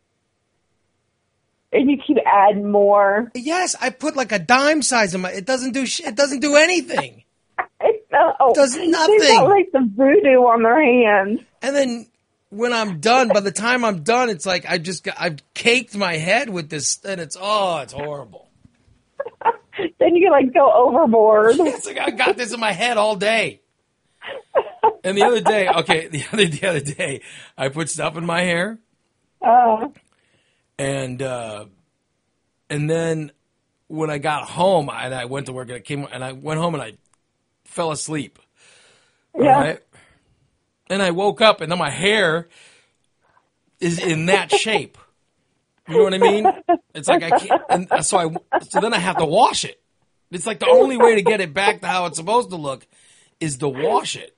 And you keep adding more. Yes, I put like a dime size in my, it doesn't do shit. It doesn't do anything. I know. Does They nothing. got like the voodoo on their hands. And then when I'm done, by the time I'm done, it's like I just got, I've caked my head with this, and it's, oh, it's horrible. Then you can like go overboard. It's like I got this in my head all day. And the other day, okay, the other the other day, I put stuff in my hair, Uh, and uh, and then when I got home, and I went to work, and I came, and I went home, and I fell asleep. yeah. All right? And I woke up, and then my hair is in that shape. You know what I mean? It's like I can't, and so I, so then I have to wash it. It's like the only way to get it back to how it's supposed to look is to wash it.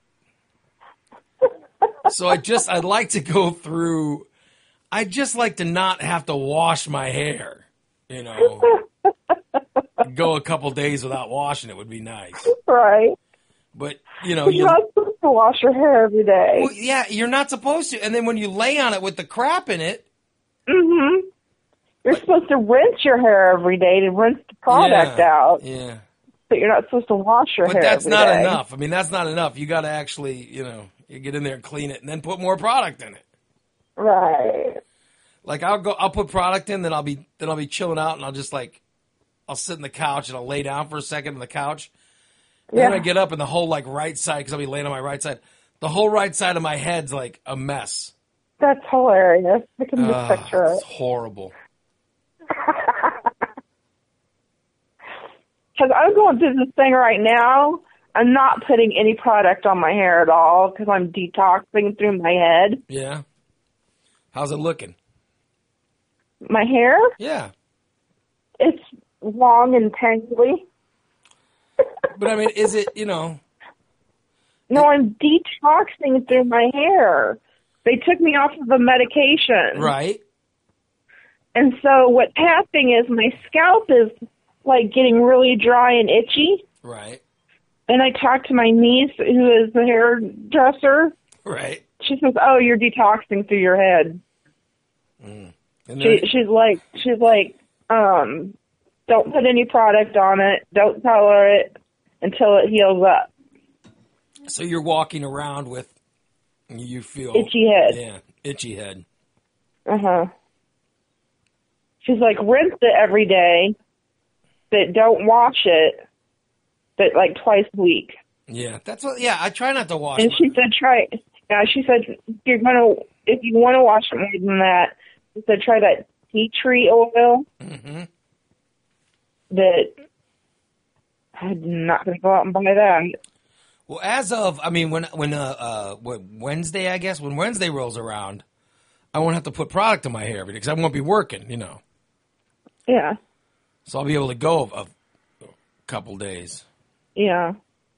So I just, I'd like to go through, I'd just like to not have to wash my hair, you know. Go a couple days without washing it would be nice. Right. But, you know, You're you, not supposed to wash your hair every day. well, yeah, you're not supposed to. And then when you lay on it with the crap in it, Mm-hmm. You're supposed to rinse your hair every day to rinse the product yeah, out. Yeah. But you're not supposed to wash your But hair that's every not day. enough. I mean, that's not enough. You got to actually, you know, you get in there and clean it and then put more product in it. Right. Like I'll go, I'll put product in, then I'll be, then I'll be chilling out, and I'll just like, I'll sit in the couch and I'll lay down for a second on the couch. And Yeah. then I get up and the whole like right side, because I'll be laying on my right side, the whole right side of my head's like a mess. That's hilarious. I can just Ah, picture it. it's horrible. Because I'm going through this thing right now. I'm not putting any product on my hair at all because I'm detoxing through my head. Yeah. How's it looking? My hair, Yeah. it's long and tangly. But I mean, is it, you know, No, I'm detoxing through my hair. They took me off of a medication. right? And so what's happening is my scalp is like getting really dry and itchy. Right. And I talked to my niece, who is the hairdresser. Right. She says, "Oh, you're detoxing through your head." Mm. And She, then, she's like, she's like, um, don't put any product on it. Don't color it until it heals up. so you're walking around with, you feel. Itchy head. Yeah. Itchy head. Uh huh. She's like, rinse it every day, but don't wash it, but like twice a week. Yeah. That's what, yeah, I try not to wash And my- she said, try. Yeah, she said, you're gonna if you want to wash it more than that, she said, try that tea tree oil. Mm-hmm. That I'm not gonna go out and buy that. Well, as of, I mean, when when uh, uh what, Wednesday, I guess, when Wednesday rolls around, I won't have to put product in my hair every day because I won't be working, you know. Yeah, So I'll be able to go a, a couple days. yeah.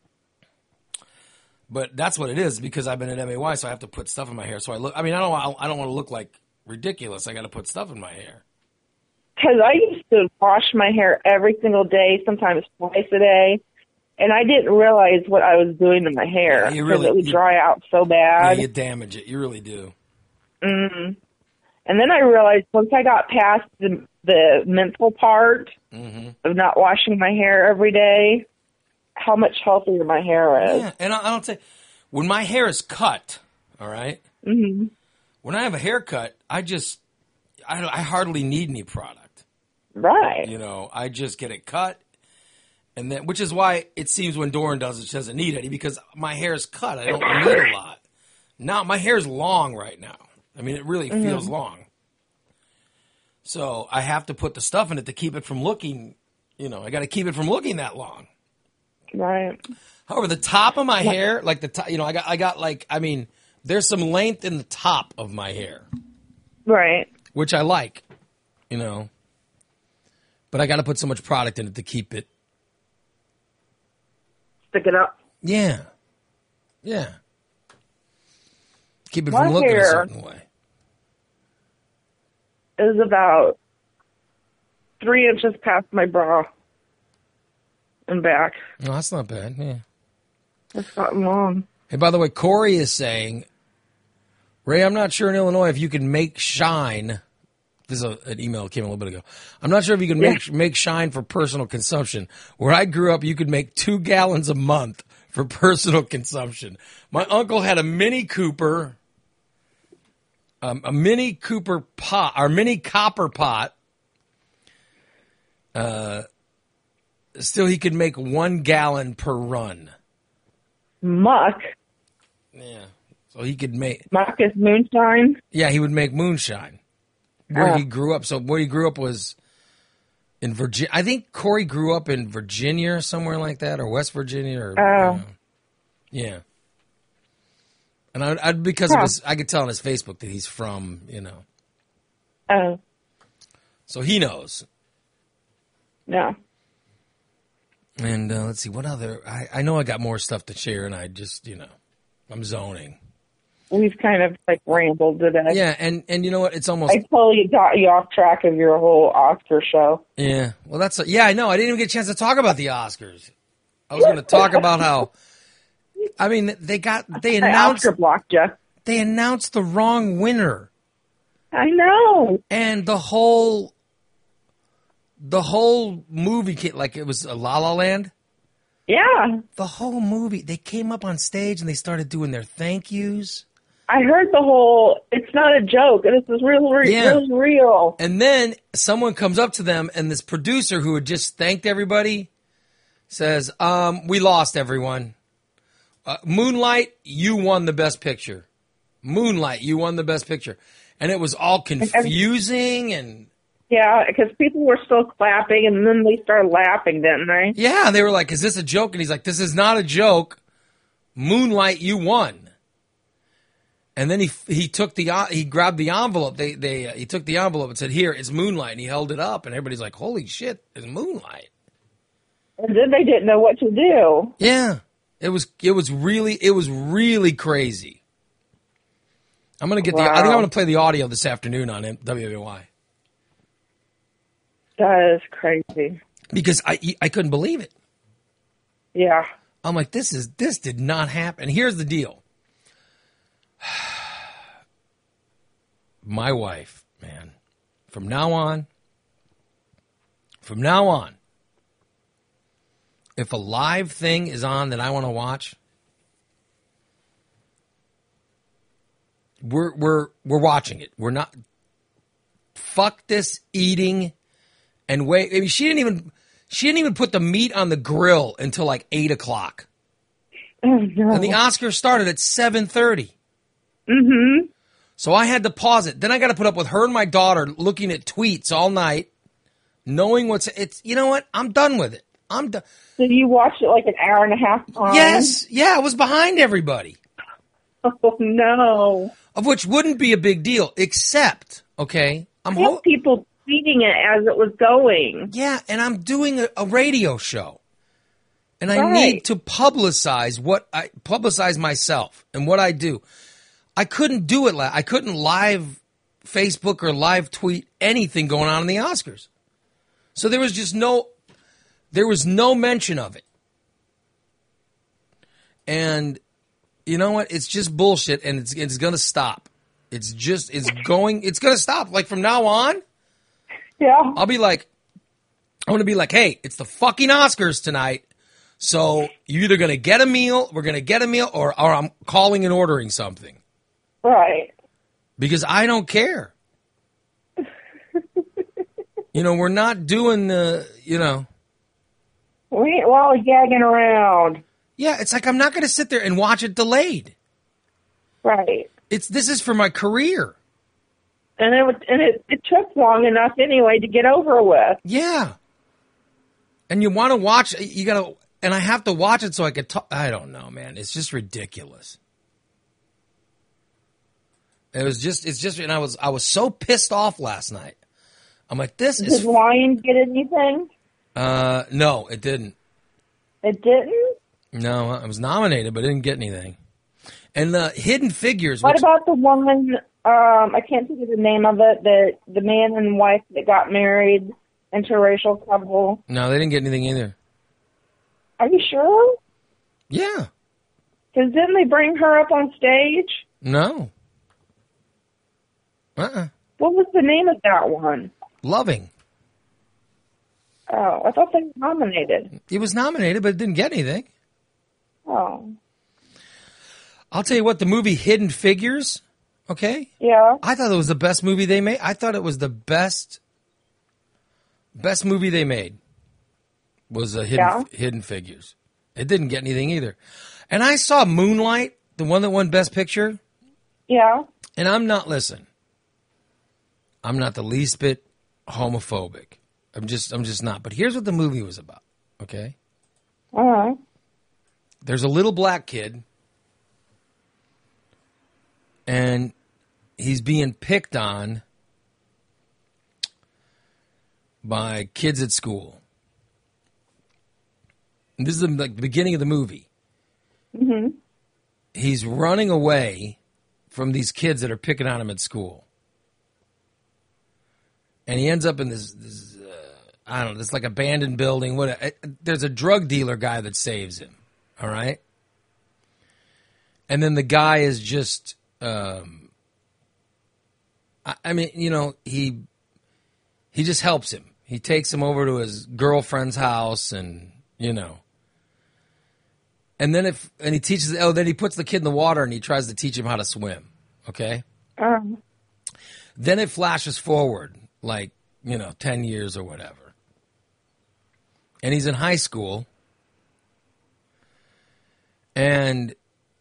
But that's what it is because I've been at M A Y, so I have to put stuff in my hair. So I look. I mean, I don't. want- I don't want to look like ridiculous. I got to put stuff in my hair. Because I used to wash my hair every single day, sometimes twice a day, and I didn't realize what I was doing to my hair Yeah, because you really- it would you- dry out so Yeah, bad. you damage it. You really do. Mm. And then I realized once I got past the the mental part Mm-hmm. of not washing my hair every day, how much healthier my hair is. Yeah, and I, I'll say, when my hair is cut, all right. Mm-hmm. When I have a haircut, I just, I, I hardly need any product. Right. You know, I just get it cut, and then, which is why it seems when Doran does it, she doesn't need any because my hair is cut. I don't need a lot. Now my hair's long right now. I mean, it really Mm-hmm. feels long. So I have to put the stuff in it to keep it from looking, you know, I got to keep it from looking that long. Right. However, the top of my hair, like the top, you know, I got, I got like, I mean, there's some length in the top of my hair, Right. which I like, you know, but I got to put so much product in it to keep it. Stick it up. Yeah. Yeah. Keep it My from looking hair- a certain way. Is about three inches past my bra and back. No, that's not bad. Yeah. It's gotten long. Hey, by the way, Corey is saying, Ray, I'm not sure in Illinois if you can make shine. This is a, an email that came a little bit ago. I'm not sure if you can make make shine for personal consumption. Where I grew up, you could make two gallons a month for personal consumption. My uncle had a Mini Cooper, um, a Mini Cooper pot, or Mini Copper pot. Uh, still, he could make one gallon per run. Muck. Yeah, so he could make. Muck is moonshine. Yeah, he would make moonshine. Where Oh. he grew up. So where he grew up was in Virginia. I think Corey grew up in Virginia or somewhere like that, or West Virginia, or Oh. you know. Yeah. And I, I because Huh. of his, I could tell on his Facebook that he's from, you know, Oh, so he knows. no. And uh, let's see what other. I, I know I got more stuff to share, and I just, you know, I'm zoning. We've kind of like rambled today. Yeah, and and you know what? It's almost I totally got you off track of your whole Oscar show. yeah. Well, that's a, yeah. I know. I didn't even get a chance to talk about the Oscars. I was going to talk about how. I mean, they got they I announced Oscar blocked you. they announced the wrong winner, I know. and the whole the whole movie ca- like it was a La La Land. Yeah. The whole movie, they came up on stage and they started doing their thank yous, I heard the whole, it's not a joke. This is real, real, Yeah. real, real. and then someone comes up to them, and this producer who had just thanked everybody says, "Um, we lost everyone. Uh, Moonlight, you won the best picture. Moonlight, you won the best picture," and it was all confusing and. Yeah, because people were still clapping, and then they started laughing, didn't they? Yeah, they were like, "Is this a joke?" And he's like, "This is not a joke. Moonlight, you won." And then he he took the uh, he grabbed the envelope. They they uh, he took the envelope and said, "Here, it's Moonlight." And he held it up, and everybody's like, "Holy shit, it's Moonlight!" And then they didn't know what to do. Yeah, it was it was really it was really crazy. I'm gonna get the I think I'm Wow. gonna play the audio this afternoon on W W Y That is crazy. because I I couldn't believe it. Yeah. I'm like, this is this did not happen. Here's the deal. My wife, man, from now on, from now on, if a live thing is on that I want to watch, we're we're we're watching it. We're not fuck this eating and wait. I mean, she didn't even she didn't even put the meat on the grill until like eight o'clock. Oh, no. And the Oscars started at seven thirty. Mm-hmm. So I had to pause it. Then I got to put up with her and my daughter looking at tweets all night, knowing what's it's. You know what? I'm done with it. I'm done. Did you watch it like an hour and a half time? Yes, yeah, I was behind everybody, Oh, no. of which wouldn't be a big deal, except okay. I'm I ho- have people tweeting it as it was going. yeah, and I'm doing a, a radio show, and I Right. need to publicize what I publicize myself and what I do. I couldn't do it. li- I couldn't live Facebook or live tweet anything going on in the Oscars. So there was just no, there was no mention of it. And you know what? It's just bullshit, and it's it's gonna stop. It's just it's going. It's gonna stop. Like from now on, Yeah. I'll be like, I'm gonna be like, hey, it's the fucking Oscars tonight. So you're either gonna get a meal, we're gonna get a meal, or or I'm calling and ordering something. Right. Because I don't care. You know, we're not doing the, you know. We ain't lollygagging around. Yeah, it's like I'm not going to sit there and watch it delayed. Right. It's this is for my career. And it would, and it, it took long enough anyway to get over with. Yeah. And you want to watch, you got to, and I have to watch it so I could talk. I don't know, man. It's just ridiculous. It was just, it's just, and I was, I was so pissed off last night. I'm like, this is. Did Lion get anything? Uh, no, it didn't. It didn't? No, I was nominated, but didn't get anything. And the Hidden Figures. What which, about the woman, um, I can't think of the name of it, the, the man and wife that got married, interracial couple? No, they didn't get anything either. Are you sure? Yeah. Because didn't they bring her up on stage? No. Uh-uh. What was the name of that one? Loving. Oh, I thought they were nominated. It was nominated, but it didn't get anything. Oh. I'll tell you what, the movie Hidden Figures, okay? Yeah. I thought it was the best movie they made. I thought it was the best best movie they made was a Hidden, Yeah. Hidden Figures. It didn't get anything either. And I saw Moonlight, the one that won Best Picture, Yeah. and I'm not, listen, I'm not the least bit homophobic. I'm just, I'm just not. But here's what the movie was about, okay? Uh-huh. There's a little black kid, and he's being picked on by kids at school. And this is the, like the beginning of the movie. Mm-hmm. He's running away from these kids that are picking on him at school. And he ends up in this, this uh, I don't know, this like abandoned building. What? A, there's a drug dealer guy that saves him. All right. And then the guy is just, um, I, I mean, you know, he he just helps him. He takes him over to his girlfriend's house, and you know. And then if and he teaches, oh, then he puts the kid in the water and he tries to teach him how to swim. Okay. Um, Then it flashes forward, like, you know, ten years or whatever. And he's in high school. And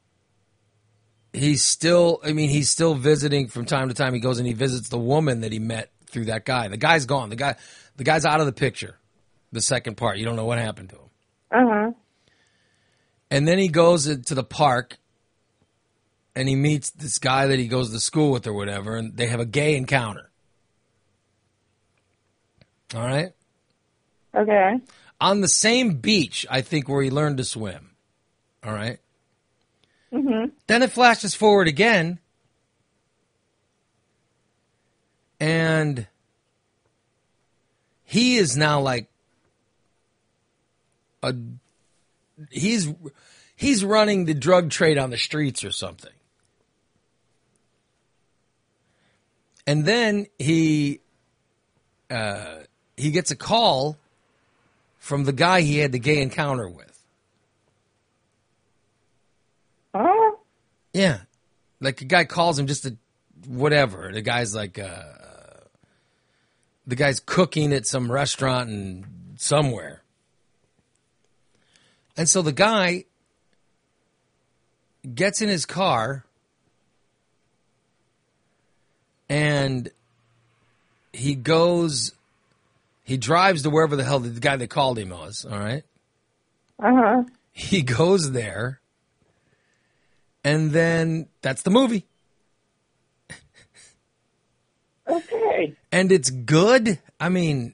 he's still, I mean, he's still visiting from time to time. He goes and he visits the woman that he met through that guy. The guy's gone. The guy, the guy's out of the picture. The second part. You don't know what happened to him. uh-huh. And then he goes to the park and he meets this guy that he goes to school with or whatever, and they have a gay encounter. All right? Okay. On the same beach, I think, where he learned to swim. All right? Mm-hmm. Then it flashes forward again, and he is now like a he's he's running the drug trade on the streets or something. And then he uh, he gets a call from the guy he had the gay encounter with. Oh. Yeah. Like a guy calls him just to whatever. The guy's like, uh, the guy's cooking at some restaurant in somewhere. And so the guy gets in his car and he goes, he drives to wherever the hell the guy that called him was, all right? Uh-huh. He goes there. And then that's the movie. Okay. And it's good. I mean,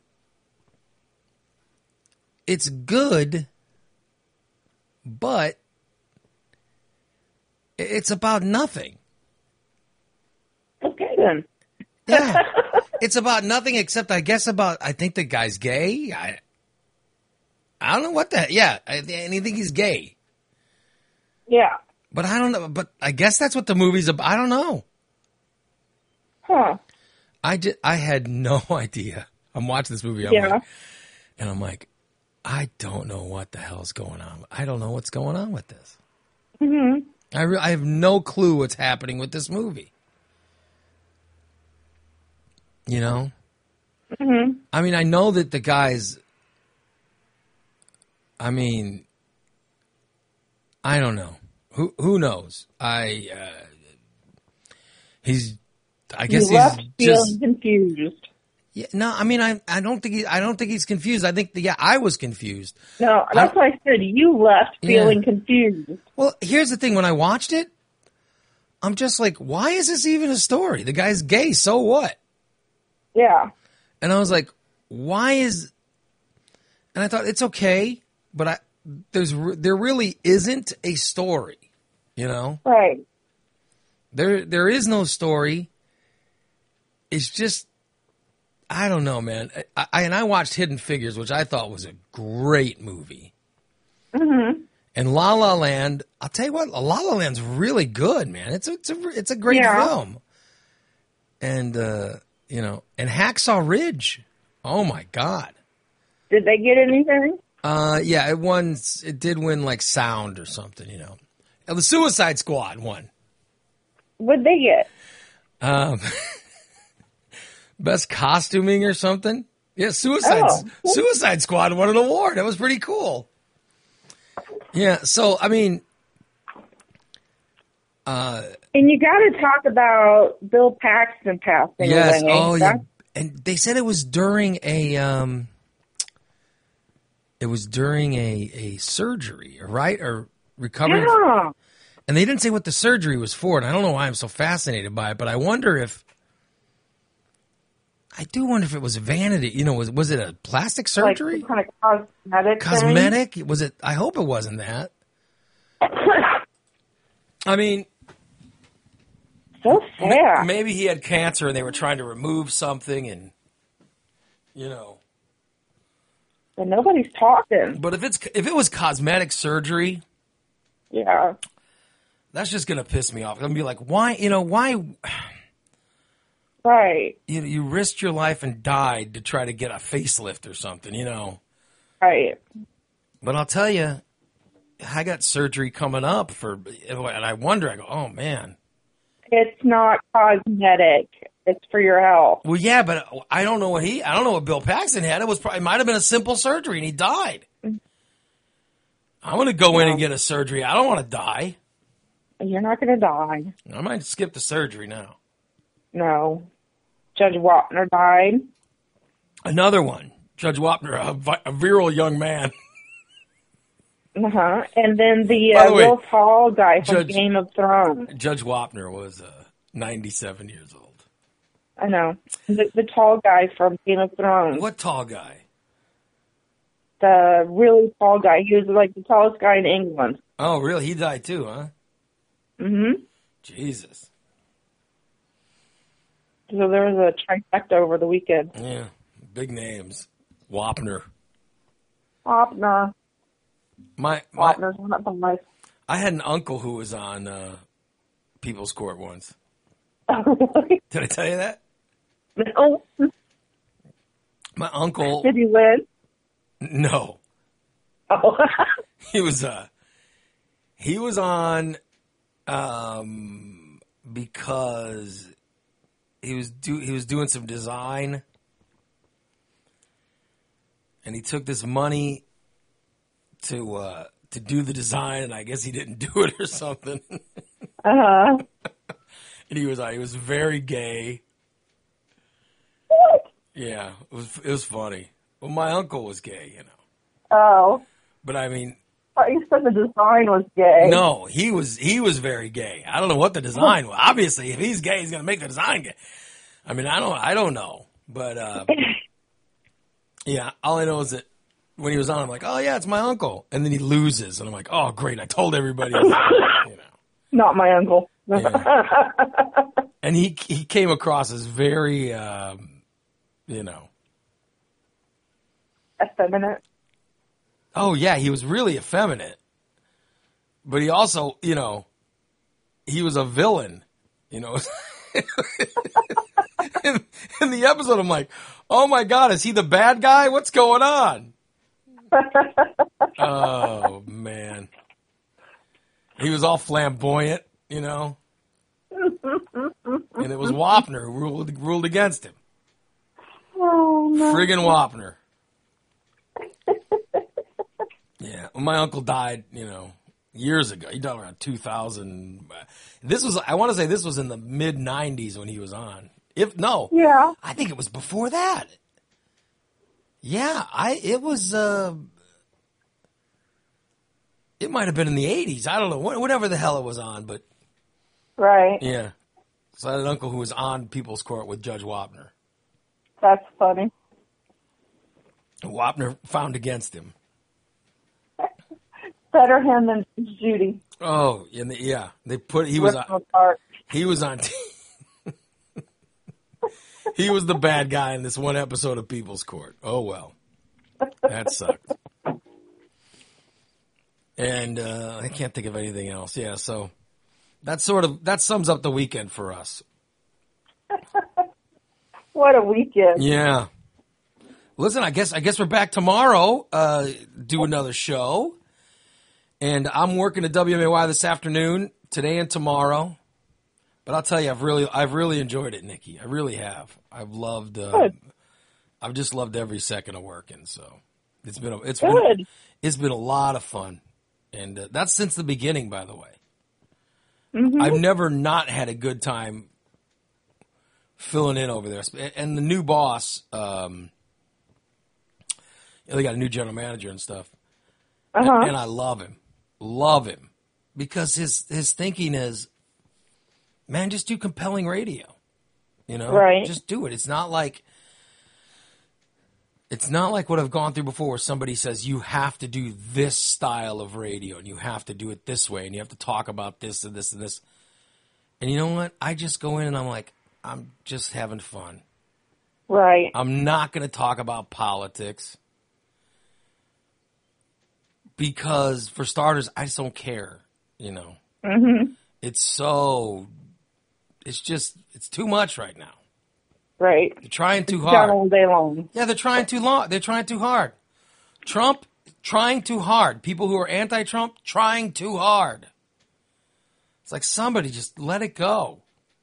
it's good, but it's about nothing. Okay, then. Yeah. It's about nothing except, I guess, about, I think the guy's gay. I, I don't know what that, yeah, I, I think he's gay. Yeah. But I don't know. But I guess that's what the movie's about. I don't know. Huh. I did. I had no idea. I'm watching this movie. I'm Yeah. like, and I'm like, I don't know what the hell's going on. I don't know what's going on with this. Mm-hmm. I re- I have no clue what's happening with this movie. You know. Mm-hmm. I mean, I know that the guys. I mean, I don't know. Who who knows? I uh, He's, I He guess left he's feeling just. confused. Yeah, no, I mean, I I don't think he, I don't think he's confused. I think, the, yeah, I was confused. No, that's why I said you left Yeah. feeling confused. Well, here's the thing. When I watched it, I'm just like, why is this even a story? The guy's gay, so what? Yeah. And I was like, why is? And I thought it's okay, but I there's re- there really isn't a story, you know. Right. There there is no story. It's just, I don't know, man. I, I and I watched Hidden Figures, which I thought was a great movie. Mm-hmm. And La La Land, I'll tell you what, La La Land's really good, man. It's a, it's a, it's a great Yeah. film. And, uh, you know, and Hacksaw Ridge, oh my God. Did they get anything? Uh, yeah, it won, it did win like sound or something, you know. And the Suicide Squad won. What'd they get? Um, best costuming or something. Yeah, Suicide, Oh. Suicide Squad won an award. That was pretty cool. Yeah, so, I mean, uh, And you got to talk about Bill Paxton passing yes, away. oh, yeah. That's- And they said it was during a, um, it was during a, a surgery, right? Or recovering. Yeah. And they didn't say what the surgery was for, and I don't know why I'm so fascinated by it, but I wonder if, I do wonder if it was vanity. You know, was was it a plastic surgery? Like some kind of cosmetic thing. Cosmetic? Was it? I hope it wasn't that. I mean, So sad. maybe he had cancer and they were trying to remove something, and you know. But nobody's talking. But if it's if it was cosmetic surgery, Yeah. that's just gonna piss me off. I'm gonna be like, why? You know, why? Right. You you risked your life and died to try to get a facelift or something, you know. Right. But I'll tell you, I got surgery coming up for, and I wonder. I go, oh man. It's not cosmetic. It's for your health. Well, yeah, but I don't know what he. I don't know what Bill Paxton had. It was probably, it might have been a simple surgery, and he died. I want to go in and get a surgery. I don't want to die. You're not going to die. I might skip the surgery now. No. Judge Wapner died. Another one, Judge Wapner, a, vi- a virile young man. Uh-huh. And then the, By uh, the way, real tall guy from Judge- Game of Thrones. Judge Wapner was uh, ninety-seven years old. I know. The, the tall guy from Game of Thrones. What tall guy? The really tall guy. He was like the tallest guy in England. Oh, really? He died too, huh? Mm-hmm. Jesus. So there was a trifecta over the weekend. Yeah, big names. Wapner. Wapner. My, my Wapner's not the life. I had an uncle who was on uh, People's Court once. Did I tell you that? No. My uncle. Did he win? No, Oh. he was. Uh, he was on um, because he was do he was doing some design, and he took this money to uh, to do the design, and I guess he didn't do it or something. Uh-huh. And he was uh, he was very gay. What? Yeah, it was it was funny. Well, my uncle was gay, you know. Oh. But I mean, I thought you said the design was gay. no, he was he was very gay. I don't know what the design was. Obviously, if he's gay, he's gonna make the design gay. I mean, I don't I don't know, but uh, yeah, all I know is that when he was on, I'm like, oh yeah, it's my uncle, and then he loses, and I'm like, oh great, I told everybody, you know. Not my uncle. Yeah. And he he came across as very, um, you know. Effeminate. Oh yeah, he was really effeminate, but he also, you know, he was a villain, you know. in, in the episode, I'm like, oh my god, is he the bad guy? What's going on? Oh man, he was all flamboyant, you know, and it was Wapner who ruled ruled against him. Oh, no. Friggin' Wapner. Yeah, when my uncle died, you know, years ago. He done around two thousand. This was, I want to say this was in the mid nineties when he was on. If no, Yeah. I think it was before that. Yeah, I it was. Uh, it might have been in the eighties. I don't know, whatever the hell it was on, but Right. yeah. So I had an uncle who was on People's Court with Judge Wapner. That's funny. Wapner found against him. Better him than Judy. Oh, and the, yeah, they put he was Ripped him on, apart. he was on. He was the bad guy in this one episode of People's Court. Oh well, that sucked. And uh, I can't think of anything else. Yeah, so that sort of that sums up the weekend for us. What a weekend. Yeah. Listen, I guess I guess we're back tomorrow. Uh, do another show, and I'm working at W M A Y this afternoon, today and tomorrow. But I'll tell you, I've really I've really enjoyed it, Nikki. I really have. I've loved. Uh, Good. I've just loved every second of working. So it's been a, it's Good. been it's been a lot of fun, and uh, that's since the beginning. By the way, Mm-hmm. I've never not had a good time filling in over there. And the new boss, um, they got a new general manager and stuff, Uh-huh. and I love him, love him, because his his thinking is, man, just do compelling radio, you know, Right. just do it. It's not like it's not like what I've gone through before, where somebody says you have to do this style of radio and you have to do it this way and you have to talk about this and this and this. And you know what? I just go in and I'm like, I'm just having fun. Right. I'm not going to talk about politics because, for starters, I just don't care, you know. Mm-hmm. It's so, it's just, it's too much right now. Right. They're trying too Down hard. all day long. Yeah, they're trying too long. They're trying too hard. Trump trying too hard. People who are anti-Trump trying too hard. It's like, somebody just let it go.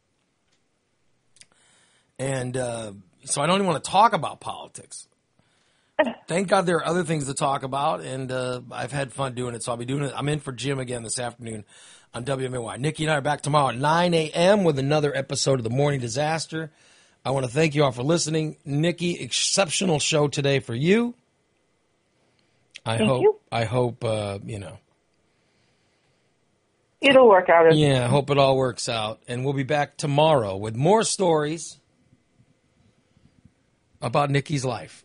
And uh, so I don't even want to talk about politics. Thank God there are other things to talk about, and uh, I've had fun doing it, so I'll be doing it. I'm in for Jim again this afternoon on W M A Y. Nikki and I are back tomorrow at nine a.m. with another episode of The Morning Disaster. I want to thank you all for listening. Nikki, exceptional show today for you. I Thank hope, you. I hope, uh, you know. It'll work out. Yeah, I hope it all works out. And we'll be back tomorrow with more stories about Nikki's life.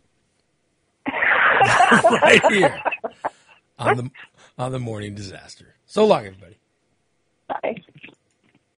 Right here on the on the Morning Disaster. So long, everybody. Bye.